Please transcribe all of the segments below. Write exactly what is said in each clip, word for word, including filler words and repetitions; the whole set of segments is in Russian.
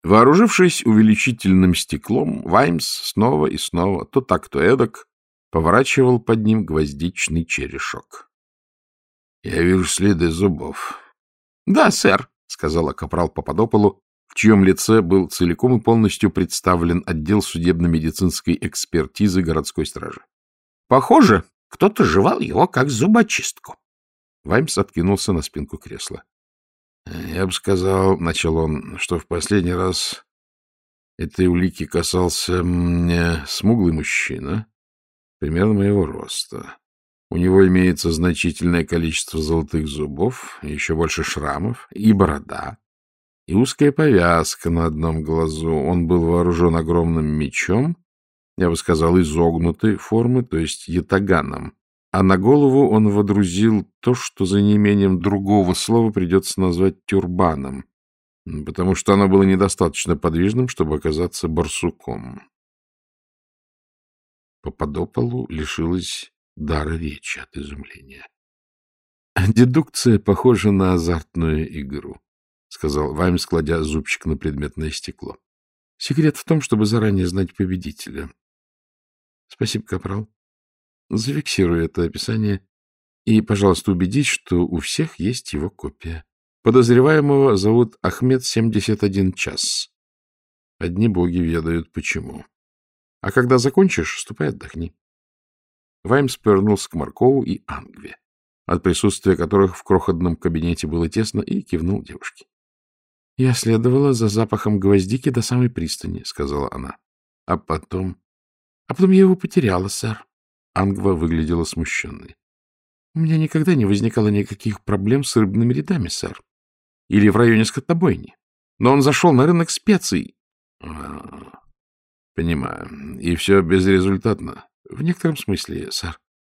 Вооружившись увеличительным стеклом, Ваймс снова и снова, то так, то эдак, поворачивал под ним гвоздичный черешок. — Я вижу следы зубов. — Да, сэр, — сказала капрал Пападополу, в чьем лице был целиком и полностью представлен отдел судебно-медицинской экспертизы городской стражи. — Похоже, кто-то жевал его как зубочистку. Ваймс откинулся на спинку кресла. — Я бы сказал, — начал он, — что в последний раз этой улики касался мне смуглый мужчина, примерно моего роста. У него имеется значительное количество золотых зубов, еще больше шрамов, и борода, и узкая повязка на одном глазу. Он был вооружен огромным мечом, я бы сказал, изогнутой формы, то есть ятаганом, а на голову он водрузил то, что за неимением другого слова придется назвать тюрбаном, потому что оно было недостаточно подвижным, чтобы оказаться барсуком. Пападополу лишилась дара речи от изумления. — Дедукция похожа на азартную игру, — сказал Ваймс, кладя зубчик на предметное стекло. — Секрет в том, чтобы заранее знать победителя. — Спасибо, капрал. Зафиксируй это описание и, пожалуйста, убедись, что у всех есть его копия. Подозреваемого зовут Ахмед семьдесят один час. Одни боги ведают почему. А когда закончишь, ступай отдохни. Ваймс повернулся к Маркову и Ангве, от присутствия которых в крохотном кабинете было тесно, и кивнул девушке. — Я следовала за запахом гвоздики до самой пристани, — сказала она. — А потом... — А потом я его потеряла, сэр. Ангва выглядела смущенной. — У меня никогда не возникало никаких проблем с рыбными рядами, сэр. Или в районе скотобойни. Но он зашел на рынок специй. А, — Понимаю. И все безрезультатно. — В некотором смысле, сэр.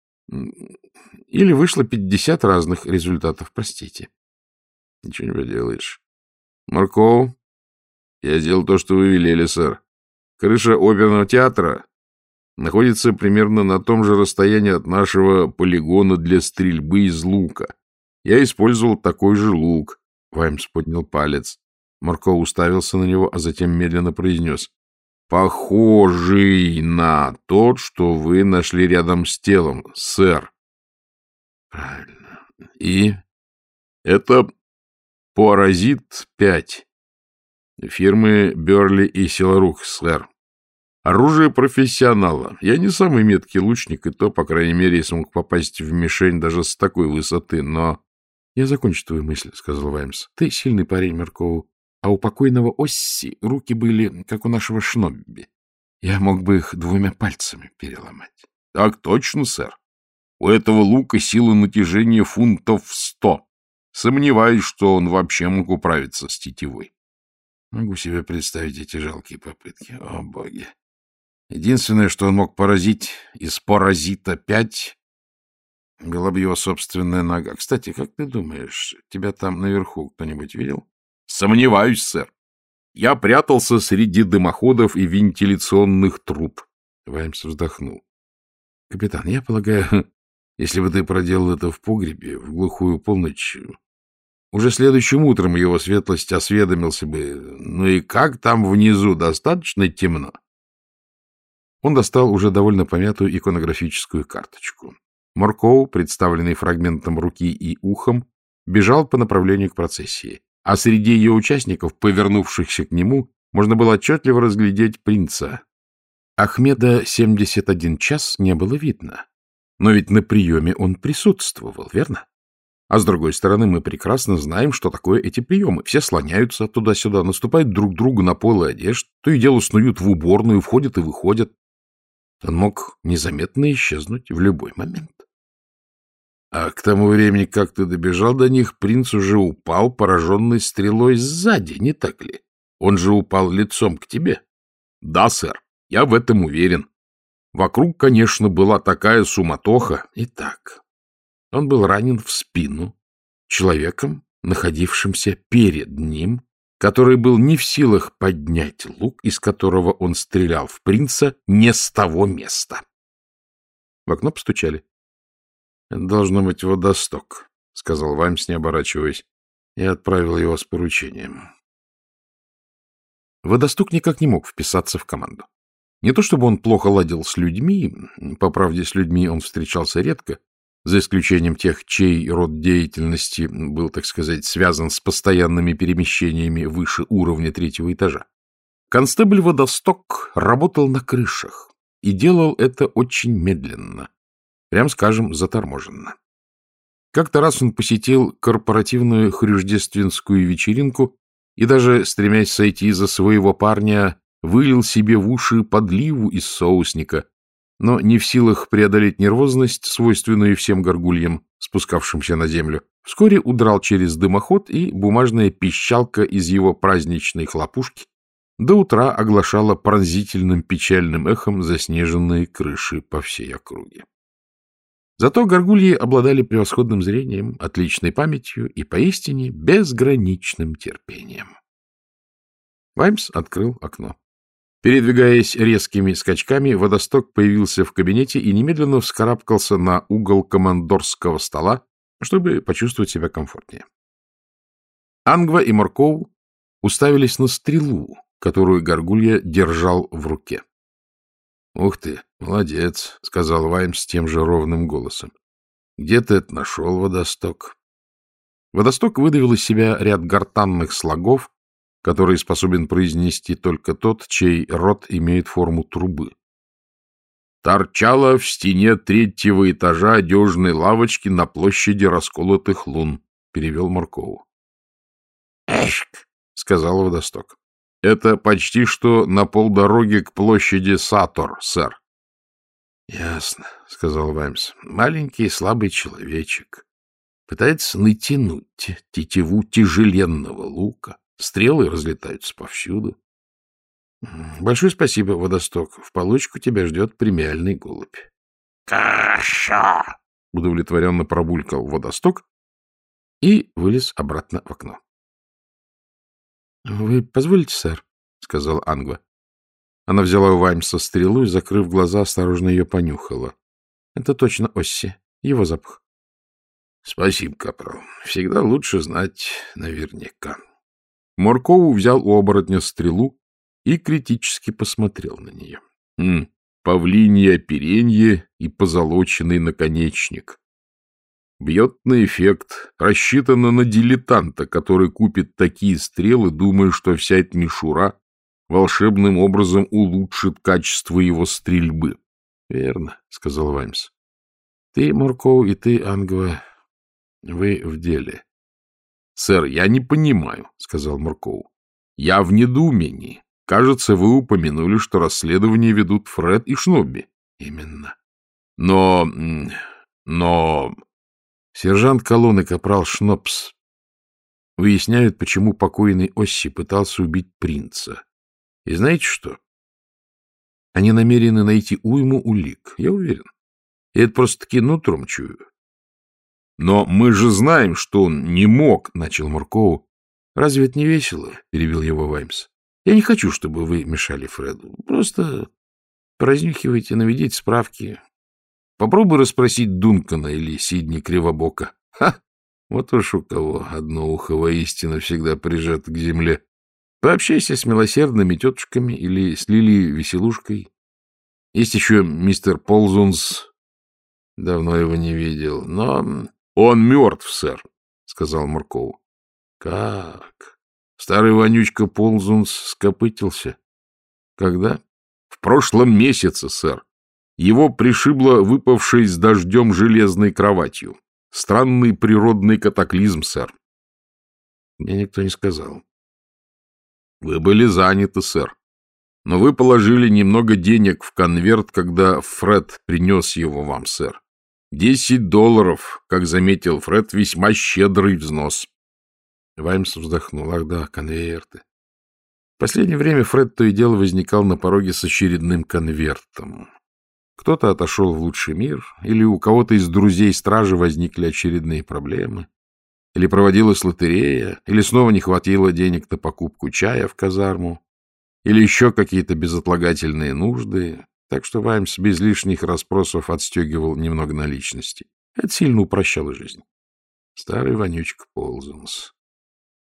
Или вышло пятьдесят разных результатов, простите. — Ничего не поделаешь. — Марков, я сделал то, что вы велели, сэр. Крыша оперного театра находится примерно на том же расстоянии от нашего полигона для стрельбы из лука. Я использовал такой же лук. Ваймс поднял палец. Марков уставился на него, а затем медленно произнес: — Похожий на тот, что вы нашли рядом с телом, сэр. — Правильно. И это Паразит пять фирмы Берли и Силарух, сэр. Оружие профессионала. Я не самый меткий лучник, и то, по крайней мере, смог попасть в мишень даже с такой высоты, но... — Я закончу твою мысль, — сказал Ваймс. — Ты сильный парень, Маркову, а у покойного Осси руки были, как у нашего Шнобби. Я мог бы их двумя пальцами переломать. — Так точно, сэр. У этого лука сила натяжения фунтов сто. Сомневаюсь, что он вообще мог управиться с тетивой. Могу себе представить эти жалкие попытки. О, боги! Единственное, что он мог поразить из паразита пять, была бы его собственная нога. Кстати, как ты думаешь, тебя там наверху кто-нибудь видел? Сомневаюсь, сэр. Я прятался среди дымоходов и вентиляционных труб. Ваймс вздохнул. Капитан, я полагаю, если бы ты проделал это в погребе в глухую полночь, уже следующим утром его светлость осведомился бы, ну и как там внизу, достаточно темно? Он достал уже довольно помятую иконографическую карточку. Марков, представленный фрагментом руки и ухом, бежал по направлению к процессии, а среди ее участников, повернувшихся к нему, можно было отчетливо разглядеть принца. Ахмеда семьдесят один час не было видно, но ведь на приеме он присутствовал, верно? А с другой стороны, мы прекрасно знаем, что такое эти приемы. Все слоняются туда-сюда, наступают друг другу на полы одежд, то и дело снуют в уборную, входят и выходят. Он мог незаметно исчезнуть в любой момент. А к тому времени, как ты добежал до них, принц уже упал, пораженный стрелой сзади, не так ли? Он же упал лицом к тебе. Да, сэр, я в этом уверен. Вокруг, конечно, была такая суматоха. Итак, он был ранен в спину человеком, находившимся перед ним, который был не в силах поднять лук, из которого он стрелял в принца, не с того места. В окно постучали. — Это должно быть водосток, — сказал Ваймс, не оборачиваясь. Я отправил его с поручением. Водосток никак не мог вписаться в команду. Не то чтобы он плохо ладил с людьми, по правде, с людьми он встречался редко, за исключением тех, чей род деятельности был, так сказать, связан с постоянными перемещениями выше уровня третьего этажа. Констебль Водосток работал на крышах и делал это очень медленно, прям скажем, заторможенно. Как-то раз он посетил корпоративную хрюждественскую вечеринку и даже, стремясь сойти за своего парня, вылил себе в уши подливу из соусника, но не в силах преодолеть нервозность, свойственную всем горгульям, спускавшимся на землю, вскоре удрал через дымоход, и бумажная пищалка из его праздничной хлопушки до утра оглашала пронзительным печальным эхом заснеженные крыши по всей округе. Зато горгульи обладали превосходным зрением, отличной памятью и поистине безграничным терпением. Ваймс открыл окно. Передвигаясь резкими скачками, Водосток появился в кабинете и немедленно вскарабкался на угол командорского стола, чтобы почувствовать себя комфортнее. Ангва и Моркоу уставились на стрелу, которую горгулья держал в руке. — Ух ты, молодец, — сказал Ваймс тем же ровным голосом. — Где ты это нашел, Водосток? Водосток выдавил из себя ряд гортанных слогов, который способен произнести только тот, чей рот имеет форму трубы. «Торчала в стене третьего этажа одежной лавочки на площади расколотых лун», — перевел Моркову. «Эшк», — сказал Водосток. «Это почти что на полдороги к площади Сатор, сэр». «Ясно», — сказал Ваймс. «Маленький слабый человечек пытается натянуть тетиву тяжеленного лука. Стрелы разлетаются повсюду. Большое спасибо, Водосток. В получку тебя ждет премиальный голубь. Каша! Удовлетворенно пробулькал Водосток и вылез обратно в окно. — Вы позволите, сэр? — сказал Ангва. Она взяла у Ваймса стрелу и, закрыв глаза, осторожно ее понюхала. — Это точно Осси. Его запах. — Спасибо, капрал. Всегда лучше знать наверняка. Моркову взял у оборотня стрелу и критически посмотрел на нее. М, павлинье оперенье и позолоченный наконечник. Бьет на эффект, рассчитано на дилетанта, который купит такие стрелы, думая, что вся эта мишура волшебным образом улучшит качество его стрельбы. — Верно, — сказал Ваймс. — Ты, Морков, и ты, Ангва, вы в деле. — Сэр, я не понимаю, — сказал Морков. — Я в недоумении. Кажется, вы упомянули, что расследование ведут Фред и Шнобби. — Именно. — Но... но... Сержант колонны капрал Шнопс выясняют, почему покойный Осси пытался убить принца. И знаете что? Они намерены найти уйму улик, я уверен. И это просто-таки нутром чую. — Но мы же знаем, что он не мог, — начал Моркову. — Разве это не весело? — перебил его Ваймс. — Я не хочу, чтобы вы мешали Фреду. Просто поразнюхивайте, наведите справки. Попробуй расспросить Дункана или Сидни Кривобока. Ха! Вот уж у кого одно ухо воистину всегда прижато к земле. Пообщайся с милосердными тетушками или с Лилией Веселушкой. Есть еще мистер Ползунс. Давно его не видел, но... — Он мертв, сэр, — сказал Морков. — Как? Старый вонючка Ползунс скопытился. — Когда? — В прошлом месяце, сэр. Его пришибло выпавшей с дождем железной кроватью. Странный природный катаклизм, сэр. Мне никто не сказал. — Вы были заняты, сэр. Но вы положили немного денег в конверт, когда Фред принес его вам, сэр. Десять долларов, как заметил Фред, весьма щедрый взнос. Ваймс вздохнул. Ах да, конверты. В последнее время Фред то и дело возникал на пороге с очередным конвертом. Кто-то отошел в лучший мир, или у кого-то из друзей стражи возникли очередные проблемы, или проводилась лотерея, или снова не хватило денег на покупку чая в казарму, или еще какие-то безотлагательные нужды. Так что Ваймс без лишних расспросов отстегивал немного наличности. Это сильно упрощало жизнь. Старый вонючка Ползунс.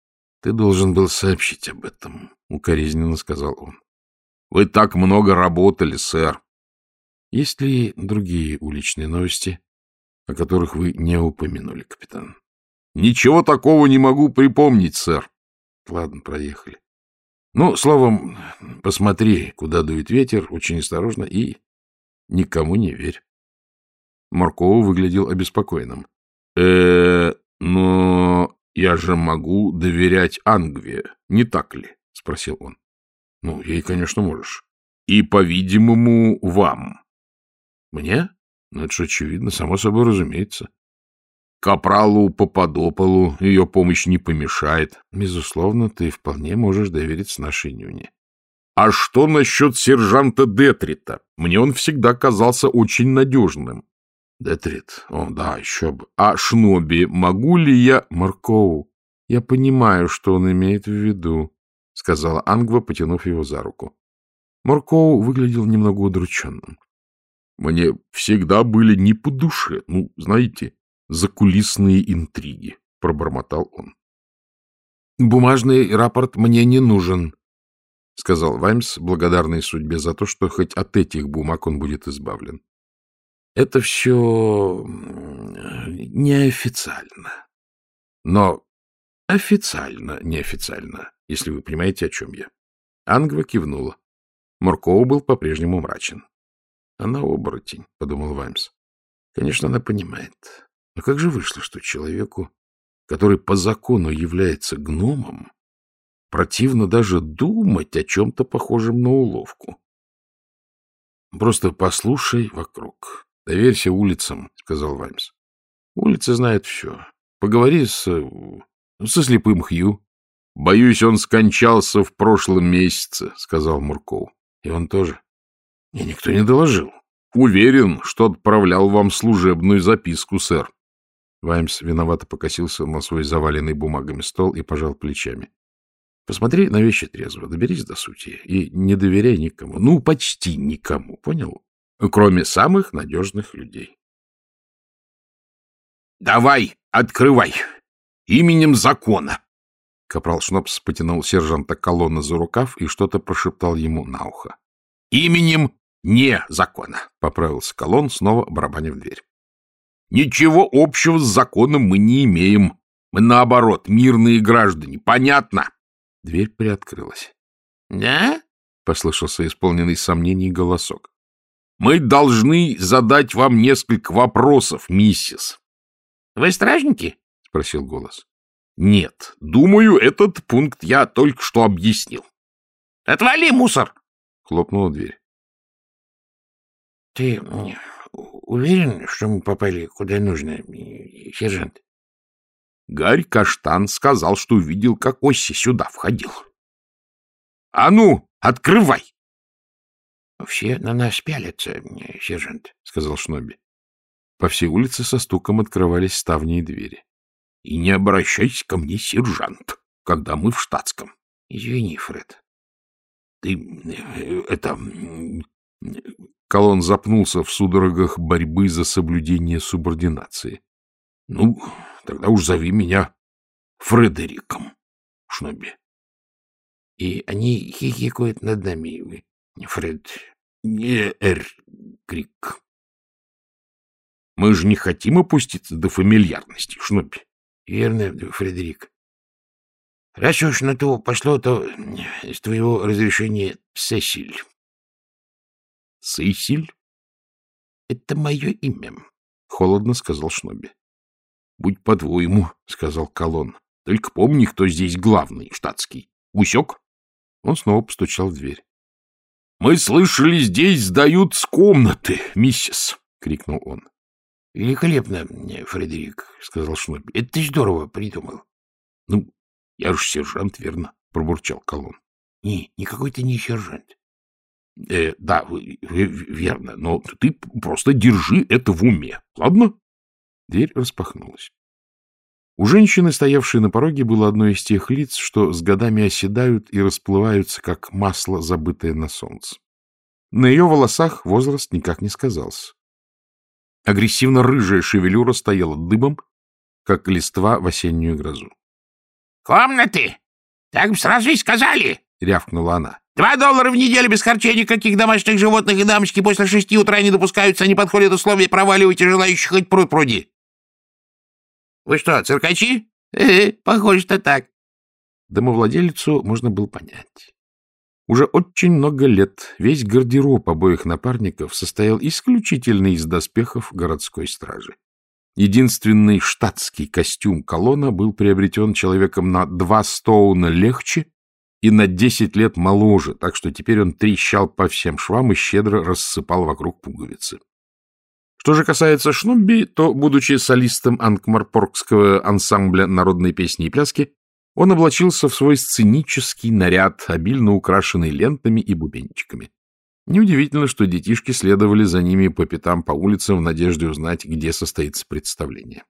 Ты должен был сообщить об этом, — укоризненно сказал он. — Вы так много работали, сэр. Есть ли другие уличные новости, о которых вы не упомянули, капитан? — Ничего такого не могу припомнить, сэр. — Ладно, проехали. Ну, словом, посмотри, куда дует ветер, очень осторожно и никому не верь. Моркоу выглядел обеспокоенным. э но я же могу доверять Ангве, не так ли? — спросил он. — Ну, ей, конечно, можешь. — И, по-видимому, вам. — Мне? Ну, это же очевидно, само собой разумеется. Капралу Пападополу ее помощь не помешает. Безусловно, ты вполне можешь довериться нашей нюне. А что насчет сержанта Детрита? Мне он всегда казался очень надежным. Детрит? О, да, еще бы. А Шноби могу ли я... Моркоу, я понимаю, что он имеет в виду, — сказала Ангва, потянув его за руку. Моркоу выглядел немного удрученным. Мне всегда были не по душе, ну, знаете, закулисные интриги, — пробормотал он. — Бумажный рапорт мне не нужен, — сказал Ваймс, благодарный судьбе за то, что хоть от этих бумаг он будет избавлен. — Это все неофициально. Но официально неофициально, если вы понимаете, о чем я. Ангва кивнула. Моркоу был по-прежнему мрачен. — Она оборотень, — подумал Ваймс. Конечно, она понимает. Но как же вышло, что человеку, который по закону является гномом, противно даже думать о чем-то похожем на уловку? — Просто послушай вокруг. Доверься улицам, — сказал Ваймс. — Улицы знают все. Поговори с... со слепым Хью. — Боюсь, он скончался в прошлом месяце, — сказал Муркоу. — И он тоже? — Мне никто не доложил. — Уверен, что отправлял вам служебную записку, сэр. Ваймс виновато покосился на свой заваленный бумагами стол и пожал плечами. — Посмотри на вещи трезво, доберись до сути и не доверяй никому. Ну, почти никому, понял? Кроме самых надежных людей. — Давай, открывай! Именем закона! Капрал Шнопс потянул сержанта Колонна за рукав и что-то прошептал ему на ухо. — Именем не закона! — поправился Колонн, снова барабаня в дверь. — Ничего общего с законом мы не имеем. Мы, наоборот, мирные граждане. Понятно? Дверь приоткрылась. — Да? — послышался исполненный сомнений голосок. — Мы должны задать вам несколько вопросов, миссис. — Вы стражники? — спросил голос. — Нет. Думаю, этот пункт я только что объяснил. — Отвали, мусор! — хлопнула дверь. — Ты уверен, что мы попали куда нужно, сержант? Гарь Каштан сказал, что увидел, как Осси сюда входил. — А ну, открывай! — Все на нас пялятся, сержант, — сказал Шноби. По всей улице со стуком открывались ставни и двери. — И не обращайся ко мне, сержант, когда мы в штатском. — Извини, Фред. — Ты... это... Колонн запнулся в судорогах борьбы за соблюдение субординации. — Ну, тогда уж зови меня Фредериком, Шноби. — И они хихикают над нами, Фред... не Эр-Крик. — Мы же не хотим опуститься до фамильярности, Шноби. — Верно, Фредерик. — Раз уж на то пошло, то с твоего разрешения Сесиль. — Сесиль? — Это мое имя, — холодно сказал Шноби. — Будь по-твоему, — сказал Колонн. — Только помни, кто здесь главный, штатский. Усек? Он снова постучал в дверь. — Мы слышали, здесь сдаются комнаты, миссис, — крикнул он. — Великолепно, Фредерик, — сказал Шноби. — Это ты здорово придумал. — Ну, я же сержант, верно? — пробурчал Колонн. — Не, никакой ты не сержант. Э, — Да, вы, вы, верно, но ты просто держи это в уме, ладно? Дверь распахнулась. У женщины, стоявшей на пороге, было одно из тех лиц, что с годами оседают и расплываются, как масло, забытое на солнце. На ее волосах возраст никак не сказался. Агрессивно-рыжая шевелюра стояла дыбом, как листва в осеннюю грозу. — Комнаты! — Так сразу и сказали, — рявкнула она. — Два доллара в неделю без харчей, никаких домашних животных, и дамочки после шести утра не допускаются, они подходят условия, проваливайте желающих хоть пруд пруди. — Вы что, циркачи? Э, — Похоже-то так. Домовладелицу можно было понять. Уже очень много лет весь гардероб обоих напарников состоял исключительно из доспехов городской стражи. Единственный штатский костюм Колона был приобретен человеком на два стоуна легче и на десять лет моложе, так что теперь он трещал по всем швам и щедро рассыпал вокруг пуговицы. Что же касается Шнобби, то, будучи солистом анкмарпоргского ансамбля народной песни и пляски, он облачился в свой сценический наряд, обильно украшенный лентами и бубенчиками. Неудивительно, что детишки следовали за ними по пятам по улицам в надежде узнать, где состоится представление.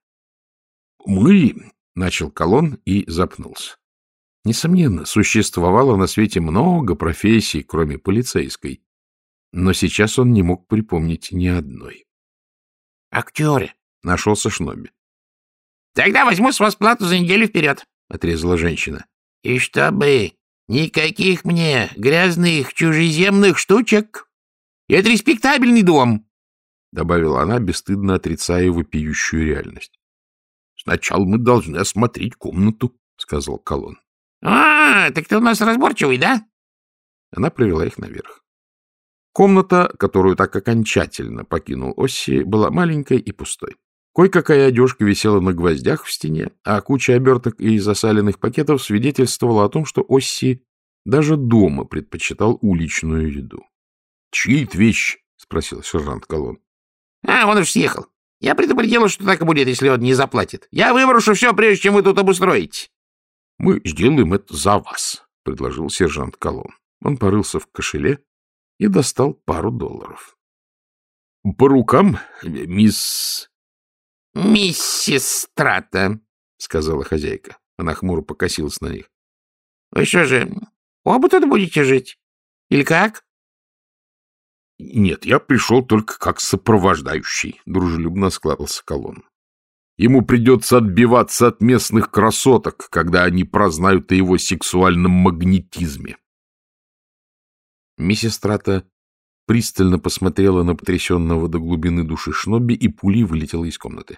— Мы, — начал Колон и запнулся. Несомненно, существовало на свете много профессий, кроме полицейской, но сейчас он не мог припомнить ни одной. — Актеры, — нашелся Шнобби. — Тогда возьму с вас плату за неделю вперед, — отрезала женщина. — И чтобы никаких мне грязных чужеземных штучек. Это респектабельный дом, — добавила она, бесстыдно отрицая вопиющую реальность. — Сначала мы должны осмотреть комнату, — сказал Колон. — А, так ты у нас разборчивый, да? Она провела их наверх. Комната, которую так окончательно покинул Осси, была маленькой и пустой. Кое-какая одежка висела на гвоздях в стене, а куча оберток и засаленных пакетов свидетельствовала о том, что Осси даже дома предпочитал уличную еду. — Чьи это вещи? — спросил сержант Колон. — А, он уж съехал. Я предупредила, что так и будет, если он не заплатит. Я выброшу все, прежде чем вы тут обустроите. — Мы сделаем это за вас, — предложил сержант Колон. Он порылся в кошеле и достал пару долларов. — По рукам, мисс... — Миссис Страта, — сказала хозяйка. Она хмуро покосилась на них. — Вы что же, оба тут будете жить? Или как? — Нет, я пришел только как сопровождающий, — дружелюбно осклабился Колон. Ему придется отбиваться от местных красоток, когда они прознают о его сексуальном магнетизме. Миссис Страта пристально посмотрела на потрясенного до глубины души Шнобби и пулей вылетела из комнаты.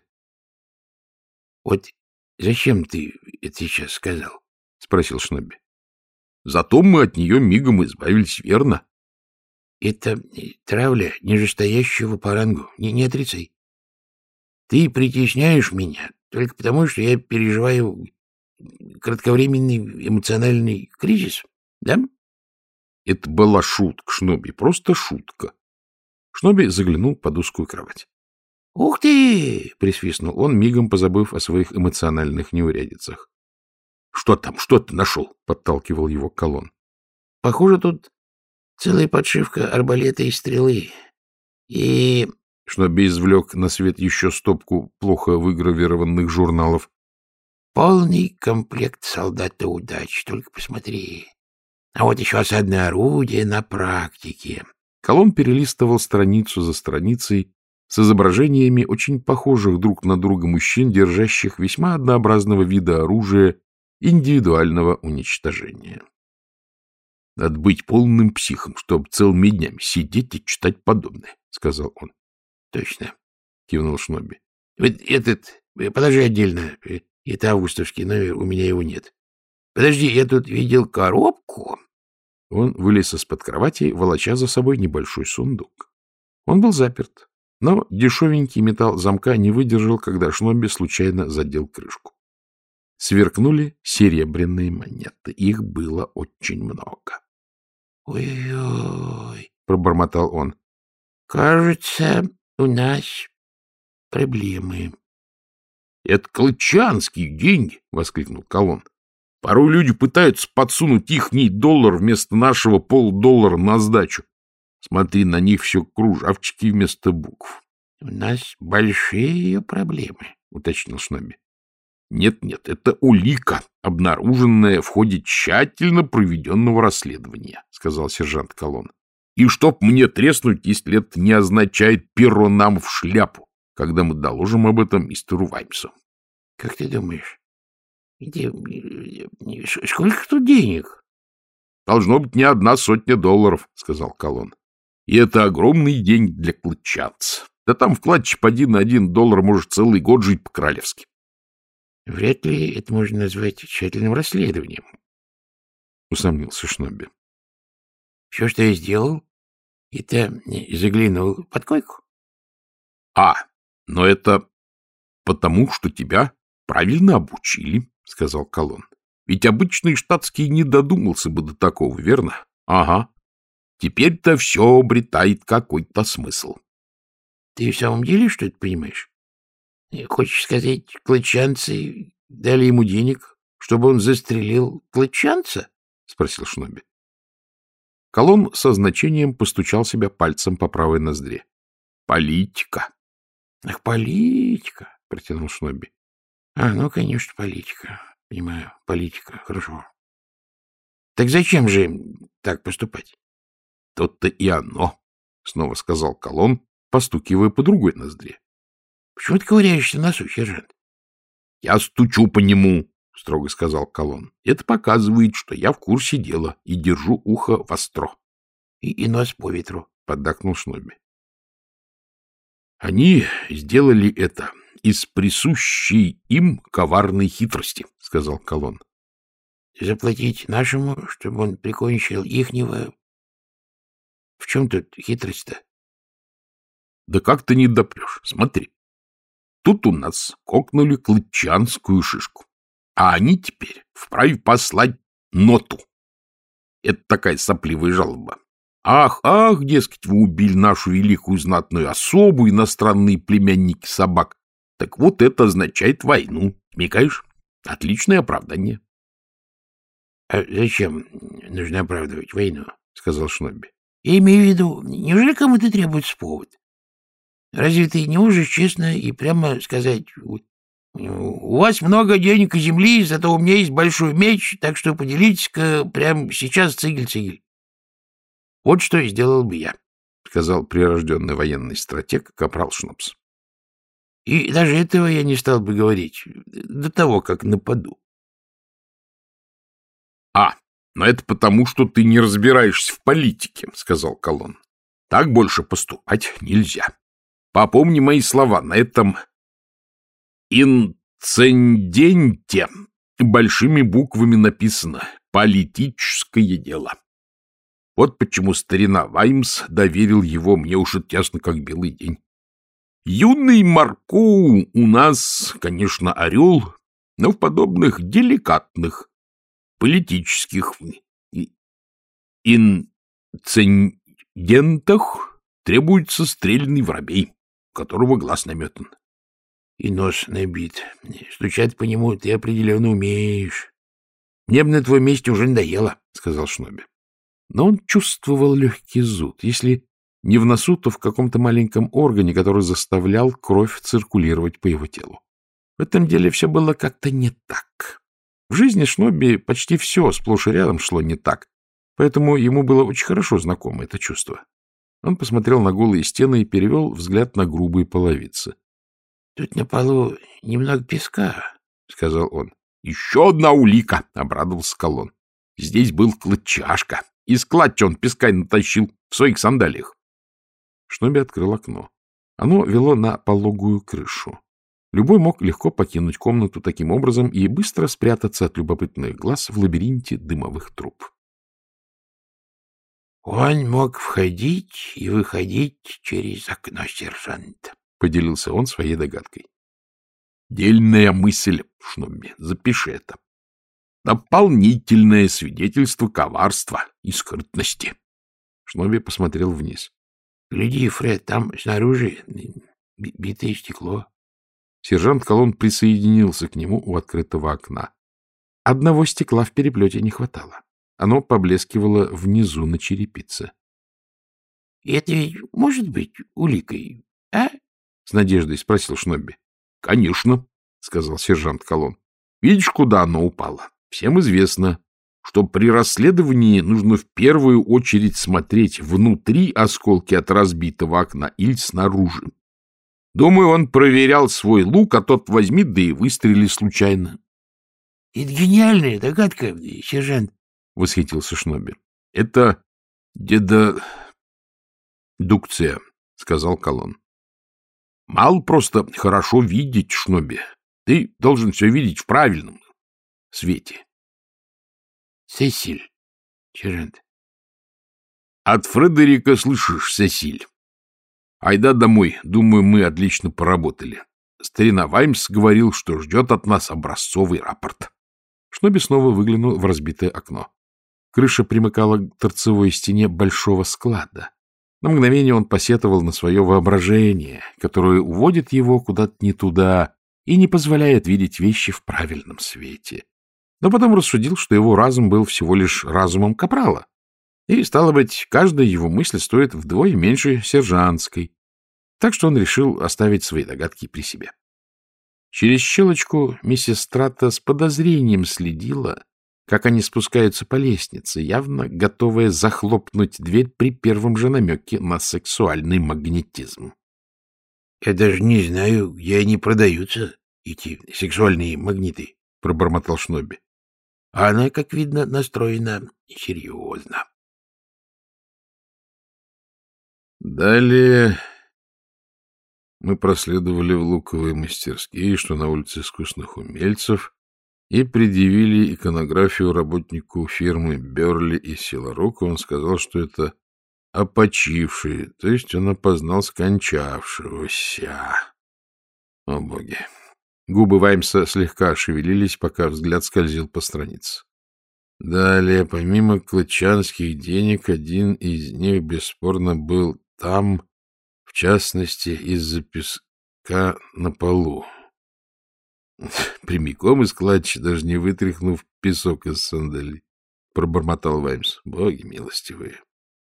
— Вот зачем ты это сейчас сказал? — спросил Шнобби. — Зато мы от нее мигом избавились, верно? — Это травля нижестоящего по рангу, не, не отрицай. Ты притесняешь меня только потому, что я переживаю кратковременный эмоциональный кризис, да? Это была шутка, Шнобби, просто шутка. Шнобби заглянул под узкую кровать. — Ух ты! — присвистнул он, мигом позабыв о своих эмоциональных неурядицах. — Что там, что ты нашел? — подталкивал его Колон. — Похоже, тут целая подшивка арбалета и стрелы. И... Шнобби извлек на свет еще стопку плохо выгравированных журналов. — Полный комплект солдата удачи, только посмотри. А вот еще осадное орудие на практике. Колон перелистывал страницу за страницей с изображениями очень похожих друг на друга мужчин, держащих весьма однообразного вида оружия индивидуального уничтожения. — Надо быть полным психом, чтобы целыми днями сидеть и читать подобное, — сказал он. — Точно, — кивнул Шнобби. — Вот этот, положи отдельно, это августовский номер, у меня его нет. Подожди, я тут видел коробку. Он вылез из-под кровати, волоча за собой небольшой сундук. Он был заперт, но дешевенький металл замка не выдержал, когда Шнобби случайно задел крышку. Сверкнули серебряные монеты. Их было очень много. «Ой, — Ой-ой, — пробормотал он. — Кажется, у нас проблемы. — Это клычанские деньги! — воскликнул Колон. — Порой люди пытаются подсунуть ихний доллар вместо нашего полдоллара на сдачу. Смотри, на них все кружавчики вместо букв. — У нас большие проблемы, — уточнил Шнобби. Нет-нет, это улика, обнаруженная в ходе тщательно проведенного расследования, — сказал сержант Колон. И чтоб мне треснуть, если это не означает перо нам в шляпу, когда мы доложим об этом мистеру Ваймсу. — Как ты думаешь, — Сколько тут денег? — Должно быть не одна сотня долларов, — сказал Колон. — И это огромный день для клычанца. Да там вкладчик один на один доллар может целый год жить по-королевски. — Вряд ли это можно назвать тщательным расследованием, — усомнился Шнобби. — Все, что я сделал, это заглянул под койку. — А, но это потому, что тебя правильно обучили, — сказал Колон. — Ведь обычный штатский не додумался бы до такого, верно? Ага. Теперь-то все обретает какой-то смысл. — Ты в самом деле что-то понимаешь? Хочешь сказать, клычанцы дали ему денег, чтобы он застрелил клычанца? — спросил Шнобби. Колон со значением постучал себя пальцем по правой ноздре. — Политика. — Ах, политика, — протянул Шнобби. — А, ну, конечно, политика. Понимаю, политика. Хорошо. Так зачем же им так поступать? — То-то и оно, — снова сказал Колон, постукивая по другой ноздре. — Почему ты ковыряешься в носу, сержант? — Я стучу по нему, — строго сказал Колон. — Это показывает, что я в курсе дела и держу ухо востро. — И, и нос по ветру, — поддакнул Шнобби. — Они сделали это из присущей им коварной хитрости, — сказал Колон. — Заплатить нашему, чтобы он прикончил ихнего. В чем тут хитрость-то? — Да как ты не допрешь? Смотри. Тут у нас кокнули клычанскую шишку, а они теперь вправе послать ноту. Это такая сопливая жалоба. Ах, ах, дескать, вы убили нашу великую знатную особу, иностранные племянники собак. Так вот это означает войну. Смекаешь? Отличное оправдание. — А зачем нужно оправдывать войну? — сказал Шнобби. — Я имею в виду, неужели кому-то требуется повод? Разве ты не можешь честно и прямо сказать: у вас много денег и земли, зато у меня есть большой меч, так что поделитесь-ка прямо сейчас цигель-цигель. Вот что и сделал бы я, — сказал прирожденный военный стратег капрал Шнопс. И даже этого я не стал бы говорить до того, как нападу. — А, но это потому, что ты не разбираешься в политике, — сказал Колон. — Так больше поступать нельзя. Попомни мои слова, на этом инциденте большими буквами написано «Политическое дело». Вот почему старина Ваймс доверил его мне уж ясно как белый день. Юный Марко у нас, конечно, орел, но в подобных деликатных политических инцидентах требуется стрельный воробей, у которого глаз наметан. И нос набит. Стучать по нему ты определенно умеешь. Мне бы на твоем месте уже надоело, — сказал Шнобби. Но он чувствовал легкий зуд, если не в носу, то в каком-то маленьком органе, который заставлял кровь циркулировать по его телу. В этом деле все было как-то не так. В жизни Шнобби почти все сплошь и рядом шло не так, поэтому ему было очень хорошо знакомо это чувство. Он посмотрел на голые стены и перевел взгляд на грубые половицы. — Тут на полу немного песка, — сказал он. — Еще одна улика, — обрадовался Колон. — Здесь был клычашка. Из клатча он песка натащил в своих сандалиях. Шнобби открыл окно. Оно вело на пологую крышу. Любой мог легко покинуть комнату таким образом и быстро спрятаться от любопытных глаз в лабиринте дымовых труб. — Он мог входить и выходить через окно, сержант, — поделился он своей догадкой. — Дельная мысль, Шнобби, запиши это. Дополнительное свидетельство коварства и скрытности. Шнобби посмотрел вниз. — Гляди, Фред, там снаружи битое стекло. Сержант Колон присоединился к нему у открытого окна. Одного стекла в переплете не хватало. Оно поблескивало внизу на черепице. — Это ведь может быть уликой, а? — с надеждой спросил Шнобби. — Конечно, — сказал сержант Колон. — Видишь, куда оно упало? Всем известно, что при расследовании нужно в первую очередь смотреть внутри осколки от разбитого окна или снаружи. Думаю, он проверял свой лук, а тот возьми, да и выстрели случайно. Это гениальная догадка, сержант, — восхитился Шноби. — Это дедодукция, — сказал Колон. — Мало просто хорошо видеть, Шноби. Ты должен все видеть в правильном свете. — Сесиль, сержант. — От Фредерика слышишь, Сесиль. Айда домой. Думаю, мы отлично поработали. Старина Ваймс говорил, что ждет от нас образцовый рапорт. Шноби снова выглянул в разбитое окно. Крыша примыкала к торцевой стене большого склада. На мгновение он посетовал на свое воображение, которое уводит его куда-то не туда и не позволяет видеть вещи в правильном свете. Но потом рассудил, что его разум был всего лишь разумом капрала. И, стало быть, каждая его мысль стоит вдвое меньше сержантской. Так что он решил оставить свои догадки при себе. Через щелочку миссис Стратта с подозрением следила, как они спускаются по лестнице, явно готовая захлопнуть дверь при первом же намеке на сексуальный магнетизм. — Я даже не знаю, где они продаются, эти сексуальные магниты, — пробормотал Шноби. — А она, как видно, настроена серьезно. Далее мы проследовали в луковые мастерские, что на улице искусных умельцев, и предъявили иконографию работнику фирмы Берли и Силарука. Он сказал, что это опочивший, то есть он опознал скончавшегося. О, боги! Губы Ваймса слегка шевелились, пока взгляд скользил по странице. Далее, помимо клычанских денег, один из них бесспорно был там, в частности, из-за песка на полу. Прямиком из кладчи, даже не вытряхнув песок из сандалий, — пробормотал Ваймс. Боги милостивые.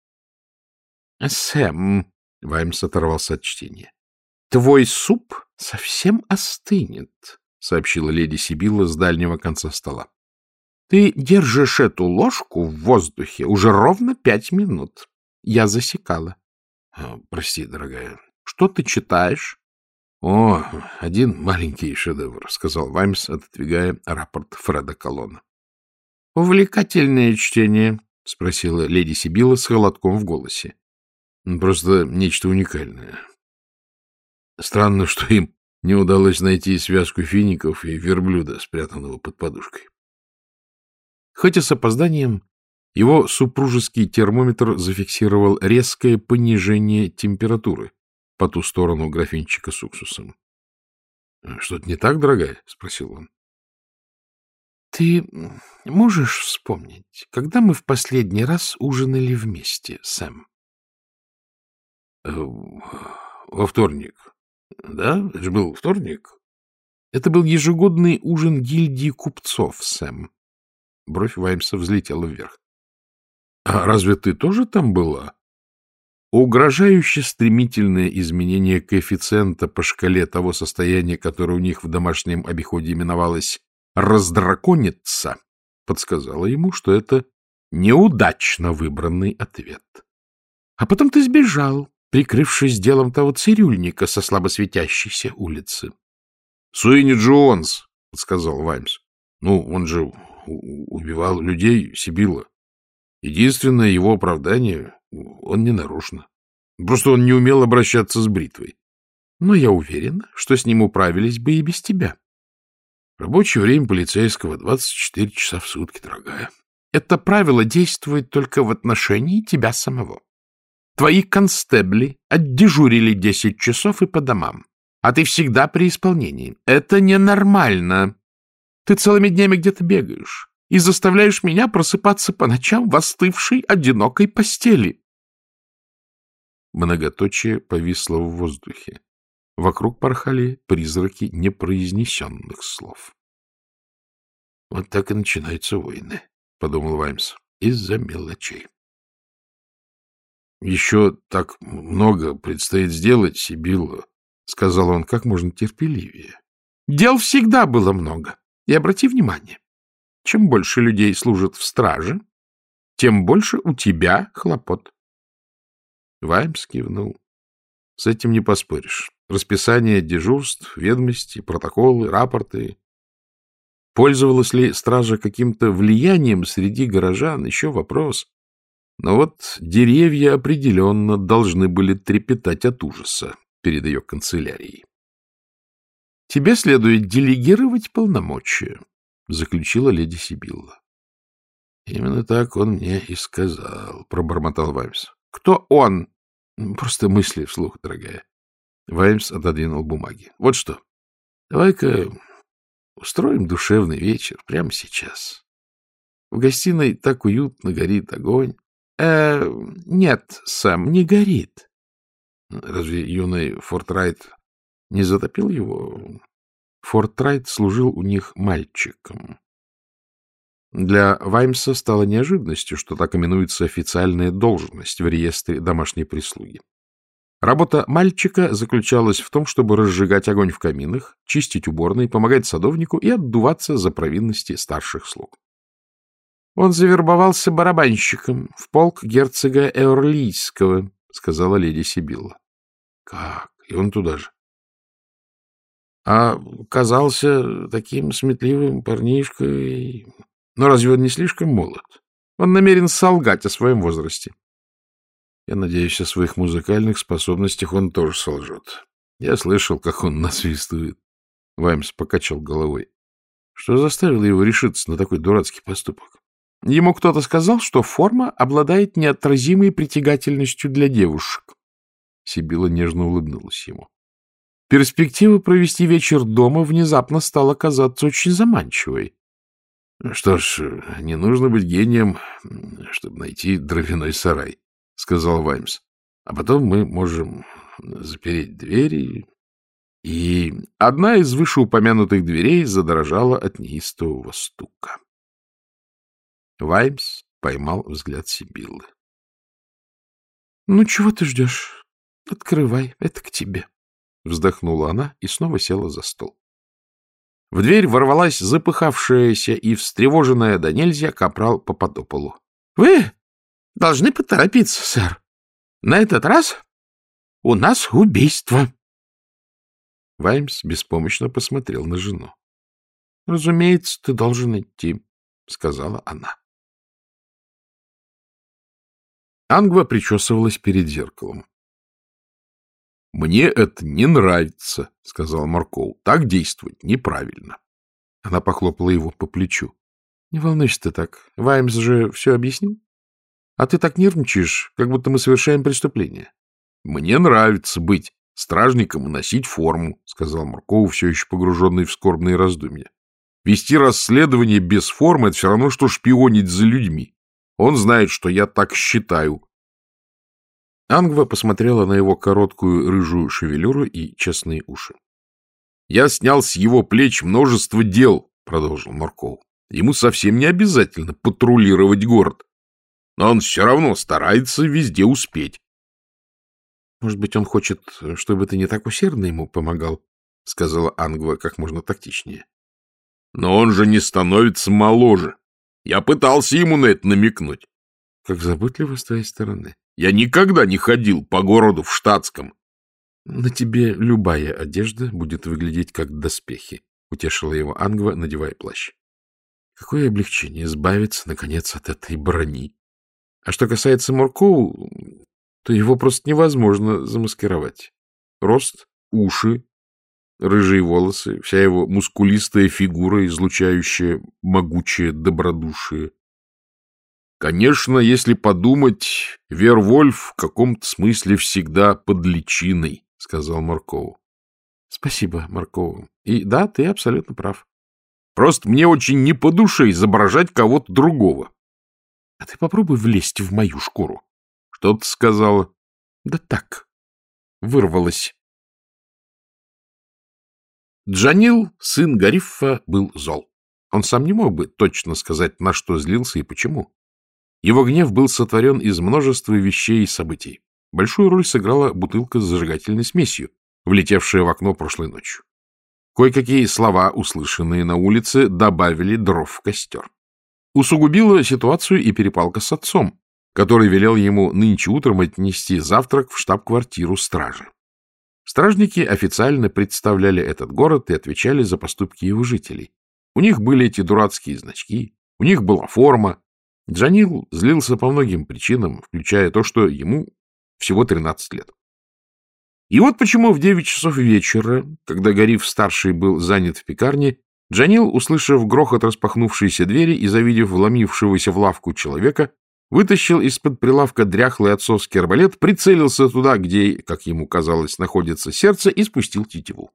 — Сэм, — Ваймс оторвался от чтения, — твой суп совсем остынет, — сообщила леди Сибилла с дальнего конца стола. — Ты держишь эту ложку в воздухе уже ровно пять минут. Я засекала. — Прости, дорогая. — Что ты читаешь? — О, один маленький шедевр, — сказал Ваймс, отодвигая рапорт Фреда Колона. — Увлекательное чтение, — спросила леди Сибилла с холодком в голосе. — Просто нечто уникальное. Странно, что им не удалось найти связку фиников и верблюда, спрятанного под подушкой. Хоть и с опозданием, его супружеский термометр зафиксировал резкое понижение температуры по ту сторону графинчика с уксусом. — Что-то не так, дорогая? — спросил он. — Ты можешь вспомнить, когда мы в последний раз ужинали вместе, Сэм? — Во вторник. Да, это же был вторник. Это был ежегодный ужин гильдии купцов, Сэм. Бровь Ваймса взлетела вверх. — А разве ты тоже там была? Угрожающе стремительное изменение коэффициента по шкале того состояния, которое у них в домашнем обиходе именовалось «раздракониться», подсказало ему, что это неудачно выбранный ответ. А потом ты сбежал, прикрывшись делом того цирюльника со слабо светящейся улицы. — Суини Джонс, — подсказал Ваймс. — Ну, он же убивал людей, Сибилла. Единственное его оправдание — он не нарочно. Просто он не умел обращаться с бритвой. Но я уверен, что с ним управились бы и без тебя. Рабочее время полицейского — двадцать четыре часа в сутки, дорогая. Это правило действует только в отношении тебя самого. Твои констебли отдежурили десять часов и по домам, а ты всегда при исполнении. Это ненормально. Ты целыми днями где-то бегаешь и заставляешь меня просыпаться по ночам в остывшей, одинокой постели. Многоточие повисло в воздухе. Вокруг порхали призраки непроизнесенных слов. — Вот так и начинаются войны, — подумал Ваймс, — из-за мелочей. — Еще так много предстоит сделать, Сибилла, — сказал он как можно терпеливее. — Дел всегда было много. И обрати внимание, чем больше людей служат в страже, тем больше у тебя хлопот. Ваймс кивнул. С этим не поспоришь. Расписание дежурств, ведомости, протоколы, рапорты. Пользовалась ли стража каким-то влиянием среди горожан, еще вопрос. Но вот деревья определенно должны были трепетать от ужаса перед ее канцелярией. — Тебе следует делегировать полномочия, — заключила леди Сибилла. — Именно так он мне и сказал, — пробормотал Ваймс. — Кто он? — Просто мысли вслух, дорогая. Ваймс отодвинул бумаги. — Вот что. Давай-ка устроим душевный вечер прямо сейчас. В гостиной так уютно горит огонь. Э, нет, Сэм, не горит. Разве юный Фортрайт не затопил его? Фортрайт служил у них мальчиком. Для Ваймса стало неожиданностью, что так именуется официальная должность в реестре домашней прислуги. Работа мальчика заключалась в том, чтобы разжигать огонь в каминах, чистить уборные, помогать садовнику и отдуваться за провинности старших слуг. Он завербовался барабанщиком в полк герцога Эорлийского, — сказала леди Сибилла. — Как? И он туда же? А казался таким сметливым парнишкой. Но разве он не слишком молод? Он намерен солгать о своем возрасте. Я надеюсь, о своих музыкальных способностях он тоже солжет. Я слышал, как он насвистывает. Ваймс покачал головой. Что заставило его решиться на такой дурацкий поступок? Ему кто-то сказал, что форма обладает неотразимой притягательностью для девушек. Сибилла нежно улыбнулась ему. Перспектива провести вечер дома внезапно стала казаться очень заманчивой. — Что ж, не нужно быть гением, чтобы найти дровяной сарай, — сказал Ваймс. — А потом мы можем запереть двери. И одна из вышеупомянутых дверей задрожала от неистового стука. Ваймс поймал взгляд Сибиллы. — Ну, чего ты ждешь? Открывай, это к тебе. Вздохнула она и снова села за стол. В дверь ворвалась запыхавшаяся и встревоженная до нельзя капрал Пападополу. — Вы должны поторопиться, сэр. На этот раз у нас убийство. Ваймс беспомощно посмотрел на жену. — Разумеется, ты должен идти, — сказала она. Ангва причесывалась перед зеркалом. — Мне это не нравится, — сказал Маркоу. — Так действовать неправильно. Она похлопала его по плечу. — Не волнуйся ты так. Ваймс же все объяснил. А ты так нервничаешь, как будто мы совершаем преступление. — Мне нравится быть стражником и носить форму, — сказал Маркоу, все еще погруженный в скорбные раздумья. — Вести расследование без формы — это все равно, что шпионить за людьми. Он знает, что я так считаю. Ангва посмотрела на его короткую рыжую шевелюру и честные уши. — Я снял с его плеч множество дел, — продолжил Маркоу. — Ему совсем не обязательно патрулировать город. Но он все равно старается везде успеть. — Может быть, он хочет, чтобы ты не так усердно ему помогал, — сказала Ангва как можно тактичнее. — Но он же не становится моложе. Я пытался ему на это намекнуть. — Как заботливо с твоей стороны. Я никогда не ходил по городу в штатском. — На тебе любая одежда будет выглядеть как доспехи, — утешила его Ангва, надевая плащ. Какое облегчение избавиться, наконец, от этой брони. А что касается Маркоу, то его просто невозможно замаскировать. Рост, уши, рыжие волосы, вся его мускулистая фигура, излучающая могучее добродушие. Конечно, если подумать, Вервольф в каком-то смысле всегда под личиной, — сказал Маркоу. — Спасибо, Маркоу. И да, ты абсолютно прав. Просто мне очень не по душе изображать кого-то другого. — А ты попробуй влезть в мою шкуру. — Что ты сказала? — Да так. Вырвалась. Джанил, сын Гариффа, был зол. Он сам не мог бы точно сказать, на что злился и почему. Его гнев был сотворен из множества вещей и событий. Большую роль сыграла бутылка с зажигательной смесью, влетевшая в окно прошлой ночью. Кое-какие слова, услышанные на улице, добавили дров в костер. Усугубила ситуацию и перепалка с отцом, который велел ему нынче утром отнести завтрак в штаб-квартиру стражи. Стражники официально представляли этот город и отвечали за поступки его жителей. У них были эти дурацкие значки, у них была форма. Джанил злился по многим причинам, включая то, что ему всего тринадцать лет. И вот почему в девять часов вечера, когда Гариф-старший был занят в пекарне, Джанил, услышав грохот распахнувшейся двери и завидев вломившегося в лавку человека, вытащил из-под прилавка дряхлый отцовский арбалет, прицелился туда, где, как ему казалось, находится сердце, и спустил тетиву.